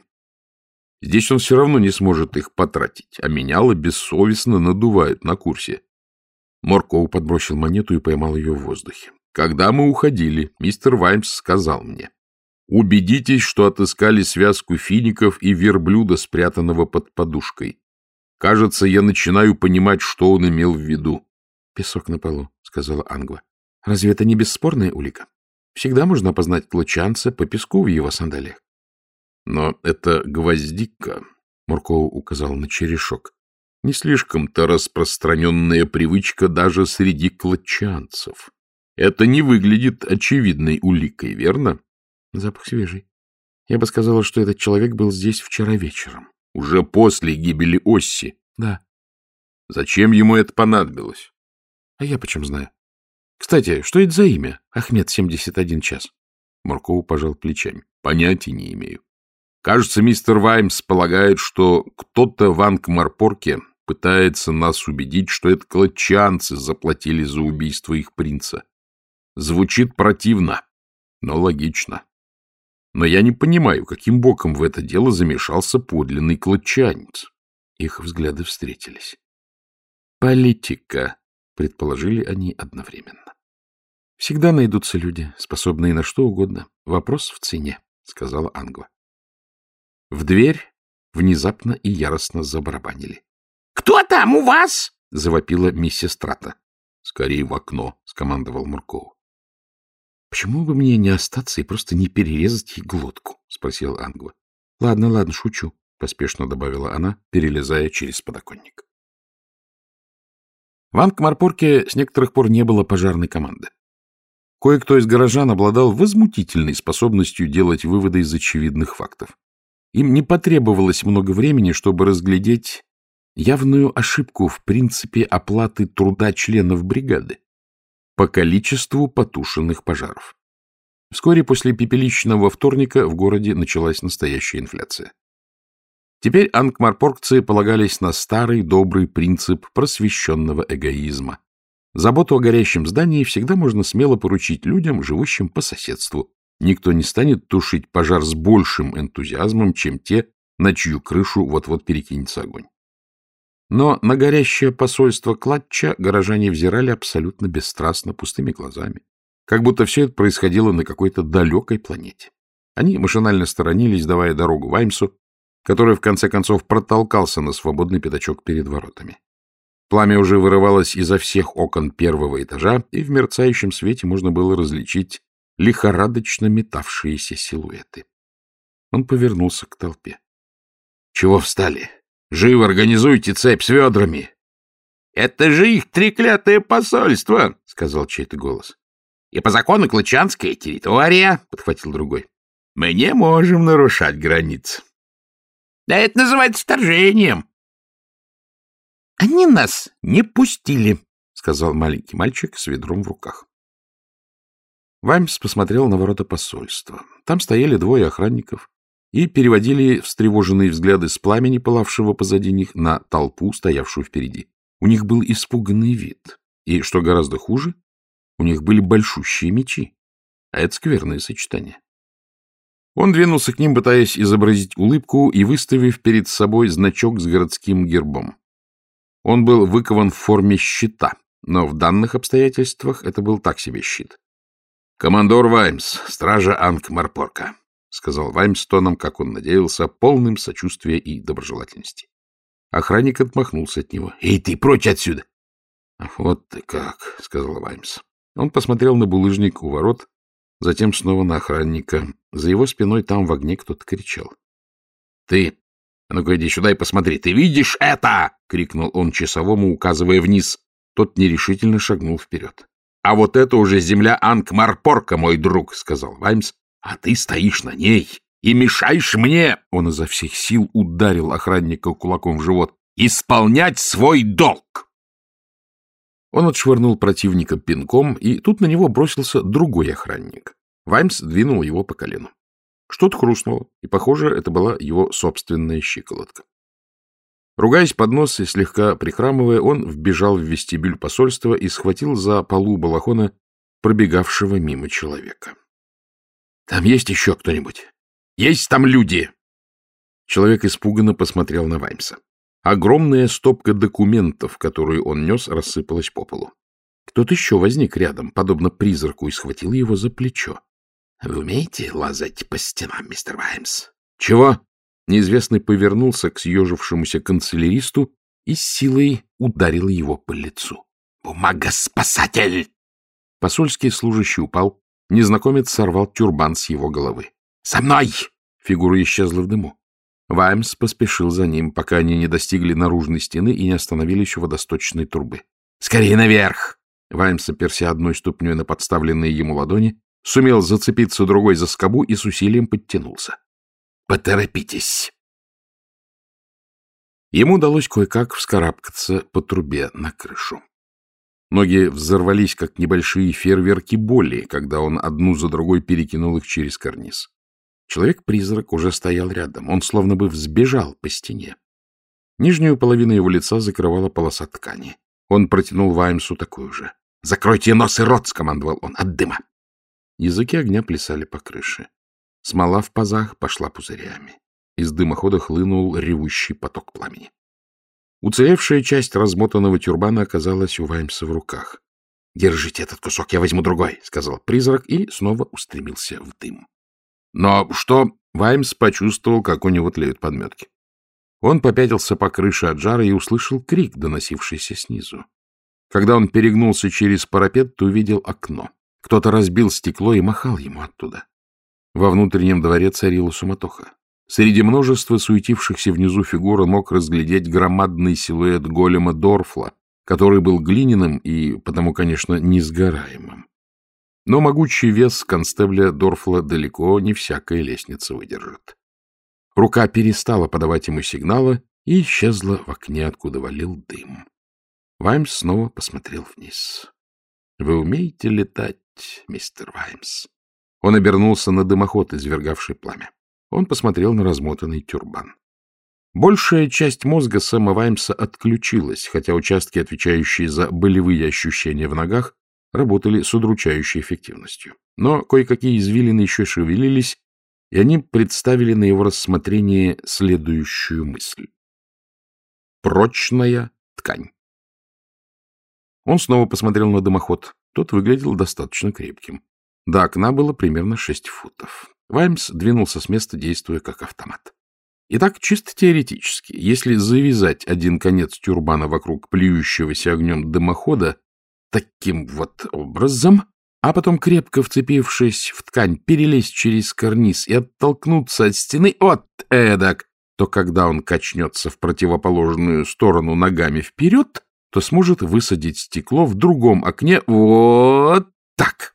Здесь он все равно не сможет их потратить, а меняло бессовестно надувают на курсе. Муркоу подбросил монету и поймал ее в воздухе. Когда мы уходили, мистер Ваймс сказал мне: «Убедитесь, что отыскали связку фиников и верблюда, спрятанного под подушкой. Кажется, я начинаю понимать, что он имел в виду». — Песок на полу, — сказала Ангва. — Разве это не бесспорная улика? Всегда можно опознать клатчанца по песку в его сандалиях. — Но это гвоздика, — Муркоу указал на черешок. — Не слишком-то распространенная привычка даже среди клатчанцев. Это не выглядит очевидной уликой, верно? Запах свежий. Я бы сказала, что этот человек был здесь вчера вечером. Уже после гибели Осси? Да. Зачем ему это понадобилось? А я почем знаю? Кстати, что это за имя? Ахмед семьдесят один час. Муркоу пожал плечами. Понятия не имею. Кажется, мистер Ваймс полагает, что кто-то в Анкмарпорке пытается нас убедить, что это клатчанцы заплатили за убийство их принца. Звучит противно, но логично. Но я не понимаю, каким боком в это дело замешался подлинный клатчанец. Их взгляды встретились. Политика, предположили они одновременно. Всегда найдутся люди, способные на что угодно. Вопрос в цене, сказала Ангва. В дверь внезапно и яростно забарабанили. — Кто там у вас? — завопила миссис Трата. — Скорее в окно, — скомандовал Муркоу. — Почему бы мне не остаться и просто не перерезать ей глотку? — спросила Ангва. — Ладно, ладно, шучу, — поспешно добавила она, перелезая через подоконник. В Анкмарпорке с некоторых пор не было пожарной команды. Кое-кто из горожан обладал возмутительной способностью делать выводы из очевидных фактов. Им не потребовалось много времени, чтобы разглядеть явную ошибку в принципе оплаты труда членов бригады по количеству потушенных пожаров. Вскоре после пепелищного вторника в городе началась настоящая инфляция. Теперь анкмарпоркцы полагались на старый добрый принцип просвещенного эгоизма. Заботу о горящем здании всегда можно смело поручить людям, живущим по соседству. Никто не станет тушить пожар с большим энтузиазмом, чем те, на чью крышу вот-вот перекинется огонь. Но на горящее посольство Клатча горожане взирали абсолютно бесстрастно, пустыми глазами, как будто все это происходило на какой-то далекой планете. Они машинально сторонились, давая дорогу Ваймсу, который в конце концов протолкался на свободный пятачок перед воротами. Пламя уже вырывалось изо всех окон первого этажа, и в мерцающем свете можно было различить лихорадочно метавшиеся силуэты. Он повернулся к толпе. — Чего встали? Живо организуйте цепь с ведрами! — Это же их треклятое посольство! — сказал чей-то голос. — И по закону клатчанская территория! — подхватил другой. — Мы не можем нарушать границы. — Да это называется вторжением! — Они нас не пустили! — сказал маленький мальчик с ведром в руках. Ваймс посмотрел на ворота посольства. Там стояли двое охранников и переводили встревоженные взгляды с пламени, пылавшего позади них, на толпу, стоявшую впереди. У них был испуганный вид. И, что гораздо хуже, у них были большущие мечи. А это скверное сочетание. Он двинулся к ним, пытаясь изобразить улыбку и выставив перед собой значок с городским гербом. Он был выкован в форме щита, но в данных обстоятельствах это был так себе щит. «Командор Ваймс, стража Анкмарпорка», — сказал Ваймс тоном, как он надеялся, полным сочувствия и доброжелательности. Охранник отмахнулся от него. — Эй, ты, прочь отсюда! — Вот ты как, — сказал Ваймс. Он посмотрел на булыжник у ворот, затем снова на охранника. За его спиной там в огне кто-то кричал. — Ты! А ну-ка иди сюда и посмотри. Ты видишь это? — крикнул он часовому, указывая вниз. Тот нерешительно шагнул вперед. — А вот это уже земля Анкмарпорка, мой друг, — сказал Ваймс. — А ты стоишь на ней и мешаешь мне, — он изо всех сил ударил охранника кулаком в живот, — исполнять свой долг. Он отшвырнул противника пинком, и тут на него бросился другой охранник. Ваймс двинул его по колену. Что-то хрустнуло, и, похоже, это была его собственная щиколотка. Ругаясь под нос и слегка прихрамывая, он вбежал в вестибюль посольства и схватил за полу балахона пробегавшего мимо человека. — Там есть еще кто-нибудь? Есть там люди! Человек испуганно посмотрел на Ваймса. Огромная стопка документов, которую он нес, рассыпалась по полу. Кто-то еще возник рядом, подобно призраку, и схватил его за плечо. — Вы умеете лазать по стенам, мистер Ваймс? — Чего? Неизвестный повернулся к съежившемуся канцеляристу и с силой ударил его по лицу. — Бумага-спасатель! Посольский служащий упал. Незнакомец сорвал тюрбан с его головы. — Со мной! Фигура исчезла в дыму. Ваймс поспешил за ним, пока они не достигли наружной стены и не остановились у водосточной трубы. — Скорее наверх! Ваймс, оперся одной ступней на подставленные ему ладони, сумел зацепиться другой за скобу и с усилием подтянулся. — Поторопитесь! Ему удалось кое-как вскарабкаться по трубе на крышу. Ноги взорвались, как небольшие фейерверки боли, когда он одну за другой перекинул их через карниз. Человек-призрак уже стоял рядом. Он словно бы взбежал по стене. Нижнюю половину его лица закрывала полоса ткани. Он протянул Ваймсу такую же. — Закройте нос и рот! — скомандовал он. — От дыма! Языки огня плясали по крыше. Смола в пазах пошла пузырями. Из дымохода хлынул ревущий поток пламени. Уцелевшая часть размотанного тюрбана оказалась у Ваймса в руках. — Держите этот кусок, я возьму другой, — сказал призрак и снова устремился в дым. Но что? Ваймс почувствовал, как у него тлеют подметки. Он попятился по крыше от жара и услышал крик, доносившийся снизу. Когда он перегнулся через парапет, то увидел окно. Кто-то разбил стекло и махал ему оттуда. Во внутреннем дворе царила суматоха. Среди множества суетившихся внизу фигур он мог разглядеть громадный силуэт голема Дорфла, который был глиняным и потому, конечно, несгораемым. Но могучий вес констебля Дорфла далеко не всякая лестница выдержит. Рука перестала подавать ему сигнала и исчезла в окне, откуда валил дым. Ваймс снова посмотрел вниз. — Вы умеете летать, мистер Ваймс? Он обернулся на дымоход, извергавший пламя. Он посмотрел на размотанный тюрбан. Большая часть мозга Сэма Ваймса отключилась, хотя участки, отвечающие за болевые ощущения в ногах, работали с удручающей эффективностью. Но кое-какие извилины еще шевелились, и они представили на его рассмотрение следующую мысль. Прочная ткань. Он снова посмотрел на дымоход. Тот выглядел достаточно крепким. До окна было примерно шесть футов. Ваймс двинулся с места, действуя как автомат. Итак, чисто теоретически, если завязать один конец тюрбана вокруг плюющегося огнем дымохода таким вот образом, а потом, крепко вцепившись в ткань, перелезть через карниз и оттолкнуться от стены от эдак, то когда он качнется в противоположную сторону ногами вперед, то сможет высадить стекло в другом окне вот так.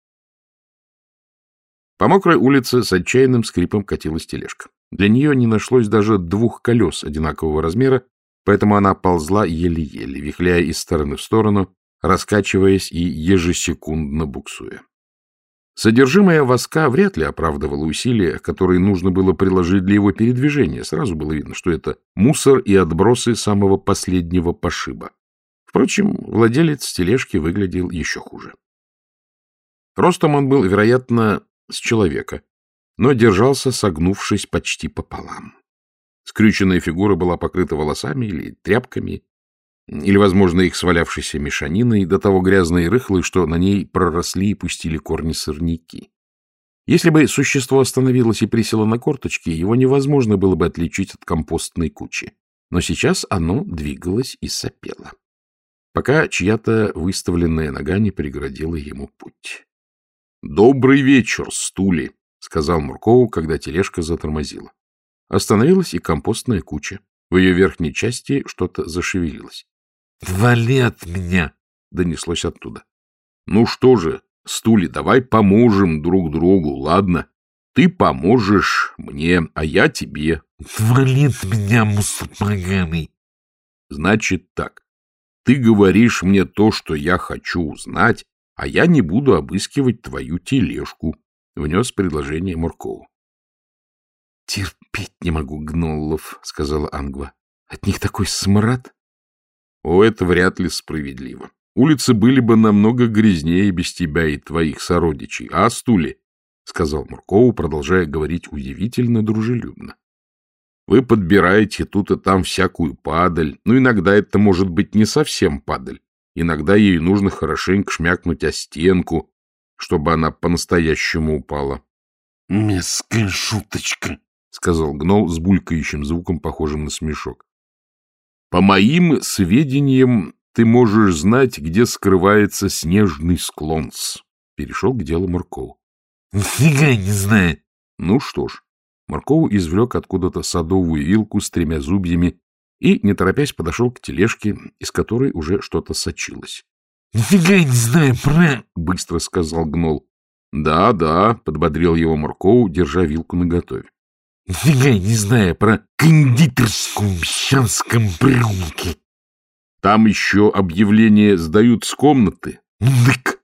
По мокрой улице с отчаянным скрипом катилась тележка. Для нее не нашлось даже двух колес одинакового размера, поэтому она ползла еле-еле, вихляя из стороны в сторону, раскачиваясь и ежесекундно буксуя. Содержимое воска вряд ли оправдывало усилия, которые нужно было приложить для его передвижения. Сразу было видно, что это мусор и отбросы самого последнего пошиба. Впрочем, владелец тележки выглядел еще хуже. Ростом он был, вероятно, с человека, но держался, согнувшись почти пополам. Скрюченная фигура была покрыта волосами или тряпками, или, возможно, их свалявшейся мешаниной, до того грязной и рыхлой, что на ней проросли и пустили корни сорняки. Если бы существо остановилось и присело на корточки, его невозможно было бы отличить от компостной кучи. Но сейчас оно двигалось и сопело. пока чья-то выставленная нога не преградила ему путь. — Добрый вечер, стули, — сказал Муркову, когда тележка затормозила. Остановилась и компостная куча. В ее верхней части что-то зашевелилось. — Вали от меня! — донеслось оттуда. — Ну что же, стули, давай поможем друг другу, ладно? Ты поможешь мне, а я тебе. — Вали от меня, мусульмаганый! — Значит так. Ты говоришь мне то, что я хочу узнать, а я не буду обыскивать твою тележку, — внес предложение Муркову. — Терпеть не могу гноллов, — сказала Ангва. — От них такой смрад. — О, это вряд ли справедливо. Улицы были бы намного грязнее без тебя и твоих сородичей. А, стули? — сказал Муркову, продолжая говорить удивительно дружелюбно. — Вы подбираете тут и там всякую падаль. Ну, иногда это может быть не совсем падаль. Иногда ей нужно хорошенько шмякнуть о стенку, чтобы она по-настоящему упала. — Мерзкая шуточка, — сказал гнол с булькающим звуком, похожим на смешок. — По моим сведениям, ты можешь знать, где скрывается снежный склонс. Перешел к делу Мурков. — Нифига не знаю. — Ну что ж. Мурков извлек откуда-то садовую вилку с тремя зубьями и, не торопясь, подошел к тележке, из которой уже что-то сочилось. — Нифига не знаю про... — быстро сказал гнол. Да, да, — подбодрил его Мурков, держа вилку наготове. — Нифига не знаю про кондитерскую в Мещанском переулке. Там еще объявления сдают с комнаты. Дык!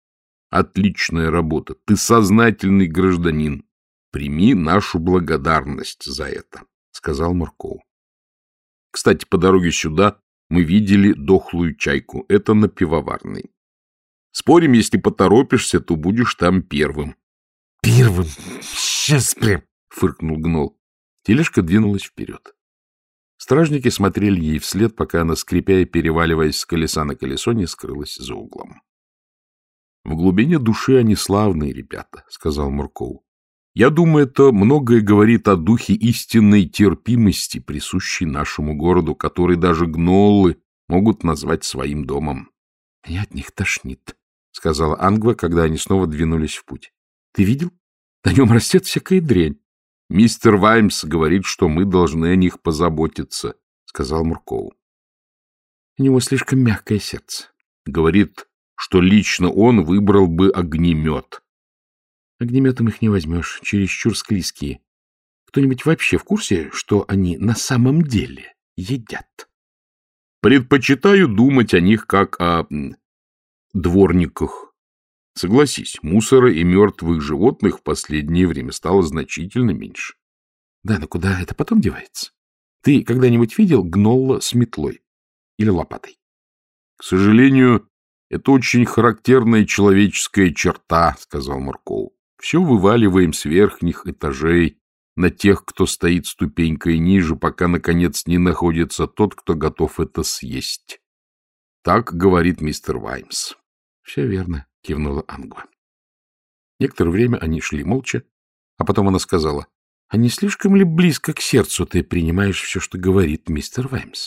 Отличная работа. Ты сознательный гражданин. Прими нашу благодарность за это, — сказал Мурков. Кстати, по дороге сюда мы видели дохлую чайку. Это на пивоварной. Спорим, если поторопишься, то будешь там первым. — Первым? Сейчас прям! — фыркнул гнол. Тележка двинулась вперед. Стражники смотрели ей вслед, пока она, скрипя и переваливаясь с колеса на колесо, не скрылась за углом. — В глубине души они славные ребята, — сказал Мурков. — Я думаю, это многое говорит о духе истинной терпимости, присущей нашему городу, который даже гноллы могут назвать своим домом. — Меня от них тошнит, — сказала Ангва, когда они снова двинулись в путь. — Ты видел? На нем растет всякая дрянь. — Мистер Ваймс говорит, что мы должны о них позаботиться, — сказал Мурков. — У него слишком мягкое сердце. Говорит, что лично он выбрал бы огнемет. — Огнеметом их не возьмешь, чересчур склизкие. Кто-нибудь вообще в курсе, что они на самом деле едят? — Предпочитаю думать о них как о дворниках. Согласись, мусора и мертвых животных в последнее время стало значительно меньше. Да, но куда это потом девается? Ты когда-нибудь видел гнолла с метлой или лопатой? К сожалению, это очень характерная человеческая черта, сказал Мурков. Все вываливаем с верхних этажей на тех, кто стоит ступенькой ниже, пока, наконец, не находится тот, кто готов это съесть. Так говорит мистер Ваймс. — Все верно, — кивнула Ангва. Некоторое время они шли молча, а потом она сказала: — А не слишком ли близко к сердцу ты принимаешь все, что говорит мистер Ваймс?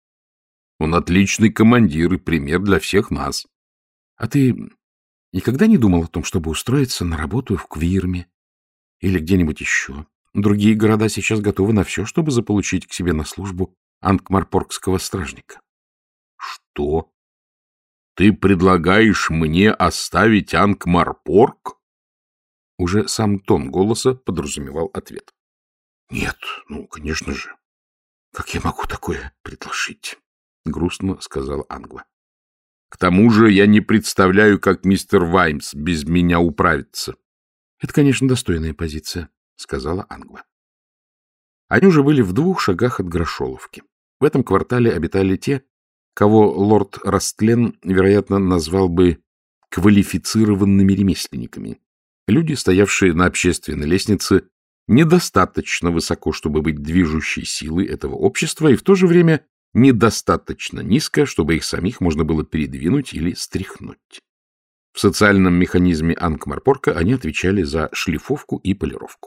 — Он отличный командир и пример для всех нас. — А ты никогда не думал о том, чтобы устроиться на работу в Квирме или где-нибудь еще? Другие города сейчас готовы на все, чтобы заполучить к себе на службу анкмарпоркского стражника. — Что? Ты предлагаешь мне оставить Анкмарпорк? Уже сам тон голоса подразумевал ответ. — Нет, ну, конечно же. Как я могу такое предложить? — грустно сказала Ангва. — К тому же я не представляю, как мистер Ваймс без меня управится. — Это, конечно, достойная позиция, — сказала Ангва. Они уже были в двух шагах от Грошоловки. В этом квартале обитали те, кого лорд Растлен, вероятно, назвал бы квалифицированными ремесленниками. Люди, стоявшие на общественной лестнице, недостаточно высоко, чтобы быть движущей силой этого общества, и в то же время недостаточно низко, чтобы их самих можно было передвинуть или стряхнуть. В социальном механизме Анкмарпорка они отвечали за шлифовку и полировку.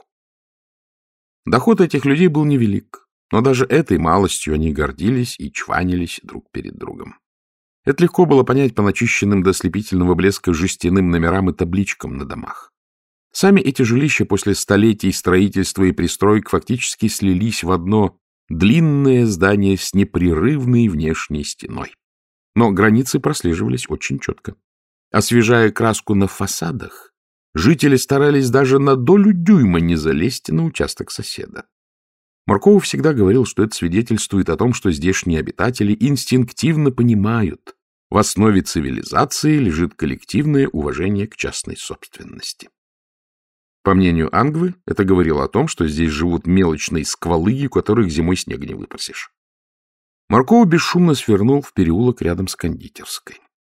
Доход этих людей был невелик. Но даже этой малостью они гордились и чванились друг перед другом. Это легко было понять по начищенным до слепительного блеска жестяным номерам и табличкам на домах. Сами эти жилища после столетий строительства и пристроек фактически слились в одно длинное здание с непрерывной внешней стеной. Но границы прослеживались очень четко. Освежая краску на фасадах, жители старались даже на долю дюйма не залезть на участок соседа. Марков всегда говорил, что это свидетельствует о том, что здешние обитатели инстинктивно понимают, в основе цивилизации лежит коллективное уважение к частной собственности. По мнению Ангвы, это говорило о том, что здесь живут мелочные сквалыги, у которых зимой снега не выпросишь. Марков бесшумно свернул в переулок рядом с кондитерской.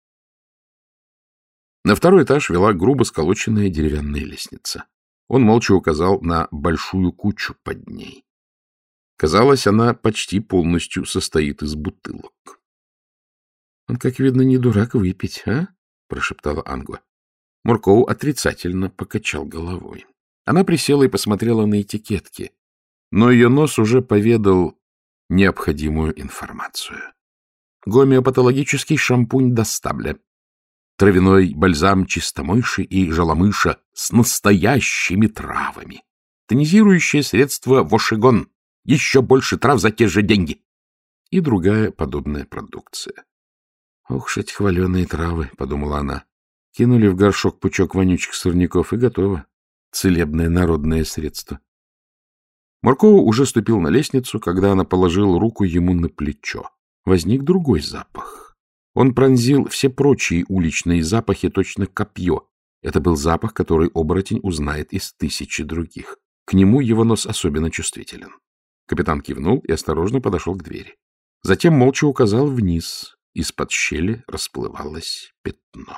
На второй этаж вела грубо сколоченная деревянная лестница. Он молча указал на большую кучу под ней. Казалось, она почти полностью состоит из бутылок. — Он, как видно, не дурак выпить, а? — прошептала Ангва. Марков отрицательно покачал головой. Она присела и посмотрела на этикетки, но ее нос уже поведал необходимую информацию. Гомеопатологический шампунь Достабля, травяной бальзам чистомыши и желомыша с настоящими травами, тонизирующее средство Вошигон, еще больше трав за те же деньги и другая подобная продукция. — Ох уж эти хваленые травы, — подумала она. Кинули в горшок пучок вонючих сорняков, и готово. Целебное народное средство. Марков уже ступил на лестницу, когда она положила руку ему на плечо. Возник другой запах. Он пронзил все прочие уличные запахи, точно копье. Это был запах, который оборотень узнает из тысячи других. К нему его нос особенно чувствителен. Капитан кивнул и осторожно подошел к двери. Затем молча указал вниз. Из-под щели расплывалось пятно.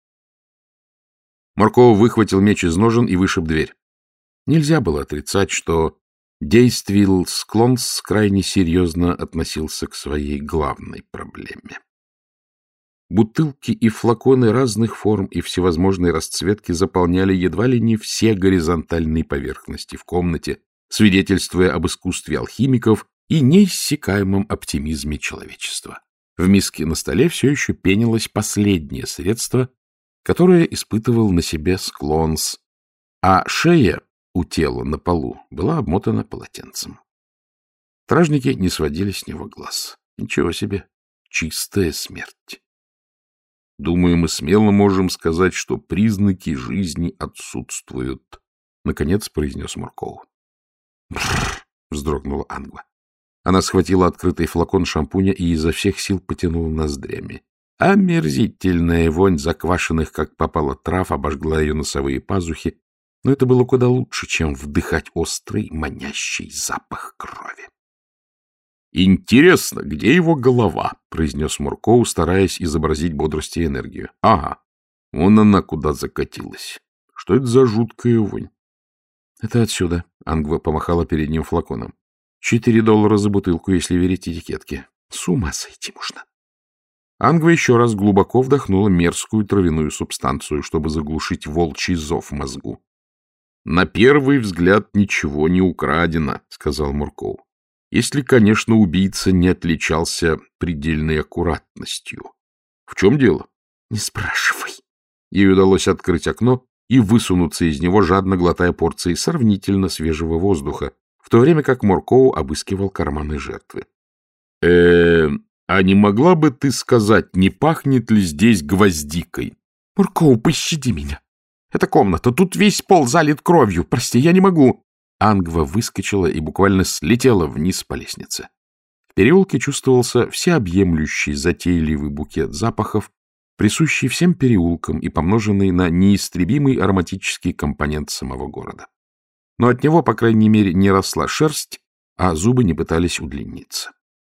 Марков выхватил меч из ножен и вышиб дверь. Нельзя было отрицать, что Действилл Склонс крайне серьезно относился к своей главной проблеме. Бутылки и флаконы разных форм и всевозможной расцветки заполняли едва ли не все горизонтальные поверхности в комнате, свидетельствуя об искусстве алхимиков и неиссякаемом оптимизме человечества. В миске на столе все еще пенилось последнее средство, которое испытывал на себе Склонс, а шея у тела на полу была обмотана полотенцем. Стражники не сводили с него глаз. Ничего себе, чистая смерть. Думаю, мы смело можем сказать, что признаки жизни отсутствуют, — наконец произнес Марков. — вздрогнула Ангва. Она схватила открытый флакон шампуня и изо всех сил потянула ноздрями. Омерзительная вонь заквашенных, как попало, трав обожгла ее носовые пазухи, но это было куда лучше, чем вдыхать острый, манящий запах крови. — Интересно, где его голова? — произнес Марков, стараясь изобразить бодрость и энергию. — Ага, вон она куда закатилась. Что это за жуткая вонь? — Это отсюда, — Ангва помахала перед ним флаконом. — Четыре доллара за бутылку, если верить этикетке. С ума сойти можно. Ангва еще раз глубоко вдохнула мерзкую травяную субстанцию, чтобы заглушить волчий зов в мозгу. — На первый взгляд ничего не украдено, — сказал Марков. — Если, конечно, убийца не отличался предельной аккуратностью. — В чем дело? — Не спрашивай. Ей удалось открыть окно и высунуться из него, жадно глотая порции сравнительно свежего воздуха, в то время как Марков обыскивал карманы жертвы. — Э-э... А не могла бы ты сказать, не пахнет ли здесь гвоздикой? — Марков, пощади меня. Это комната, тут весь пол залит кровью. Прости, я не могу. Ангва выскочила и буквально слетела вниз по лестнице. В переулке чувствовался всеобъемлющий затейливый букет запахов, присущий всем переулкам и помноженный на неистребимый ароматический компонент самого города. Но от него, по крайней мере, не росла шерсть, а зубы не пытались удлиниться.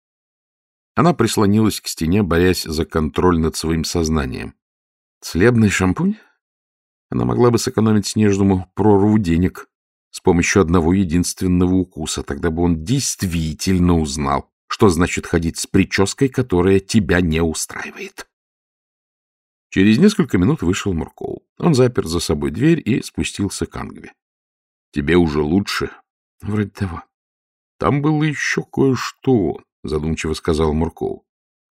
Она прислонилась к стене, борясь за контроль над своим сознанием. Целебный шампунь? Она могла бы сэкономить Снежному прорву денег с помощью одного единственного укуса. Тогда бы он действительно узнал, что значит ходить с прической, которая тебя не устраивает. Через несколько минут вышел Марков. Он запер за собой дверь и спустился к Ангве. — Тебе уже лучше? — Вроде того. — Там было еще кое-что, — задумчиво сказал Марков.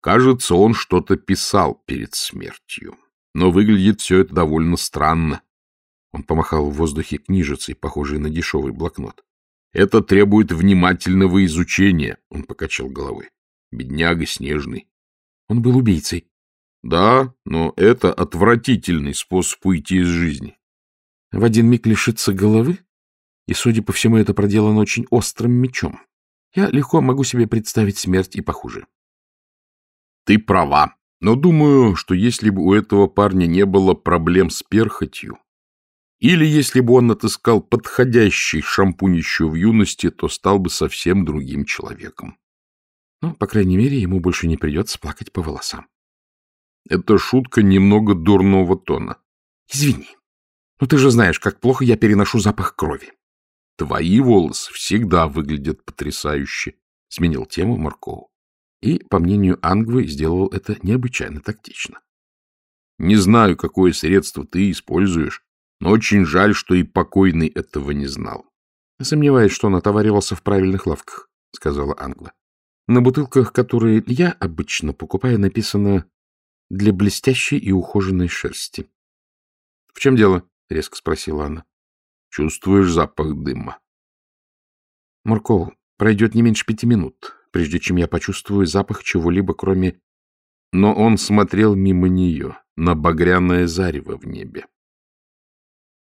Кажется, он что-то писал перед смертью. Но выглядит все это довольно странно. Он помахал в воздухе книжицей, похожей на дешевый блокнот. Это требует внимательного изучения, он покачал головой. Бедняга Снежный. Он был убийцей. Да, но это отвратительный способ уйти из жизни. В один миг лишиться головы? И, судя по всему, это проделано очень острым мечом. Я легко могу себе представить смерть и похуже. Ты права, но думаю, что если бы у этого парня не было проблем с перхотью, или если бы он отыскал подходящий шампунь еще в юности, то стал бы совсем другим человеком. Ну, по крайней мере, ему больше не придется плакать по волосам. Это шутка немного дурного тона. Извини, но ты же знаешь, как плохо я переношу запах крови. Твои волосы всегда выглядят потрясающе, — сменил тему Маркоу. И, по мнению Ангвы, сделал это необычайно тактично. Не знаю, какое средство ты используешь, но очень жаль, что и покойный этого не знал. Сомневаюсь, что он отоваривался в правильных лавках, — сказала Ангва. На бутылках, которые я обычно покупаю, написано «для блестящей и ухоженной шерсти». — В чем дело? — резко спросила она. — Чувствуешь запах дыма? — Маркоу, пройдет не меньше пяти минут, прежде чем я почувствую запах чего-либо, кроме... Но он смотрел мимо нее, на багряное зарево в небе.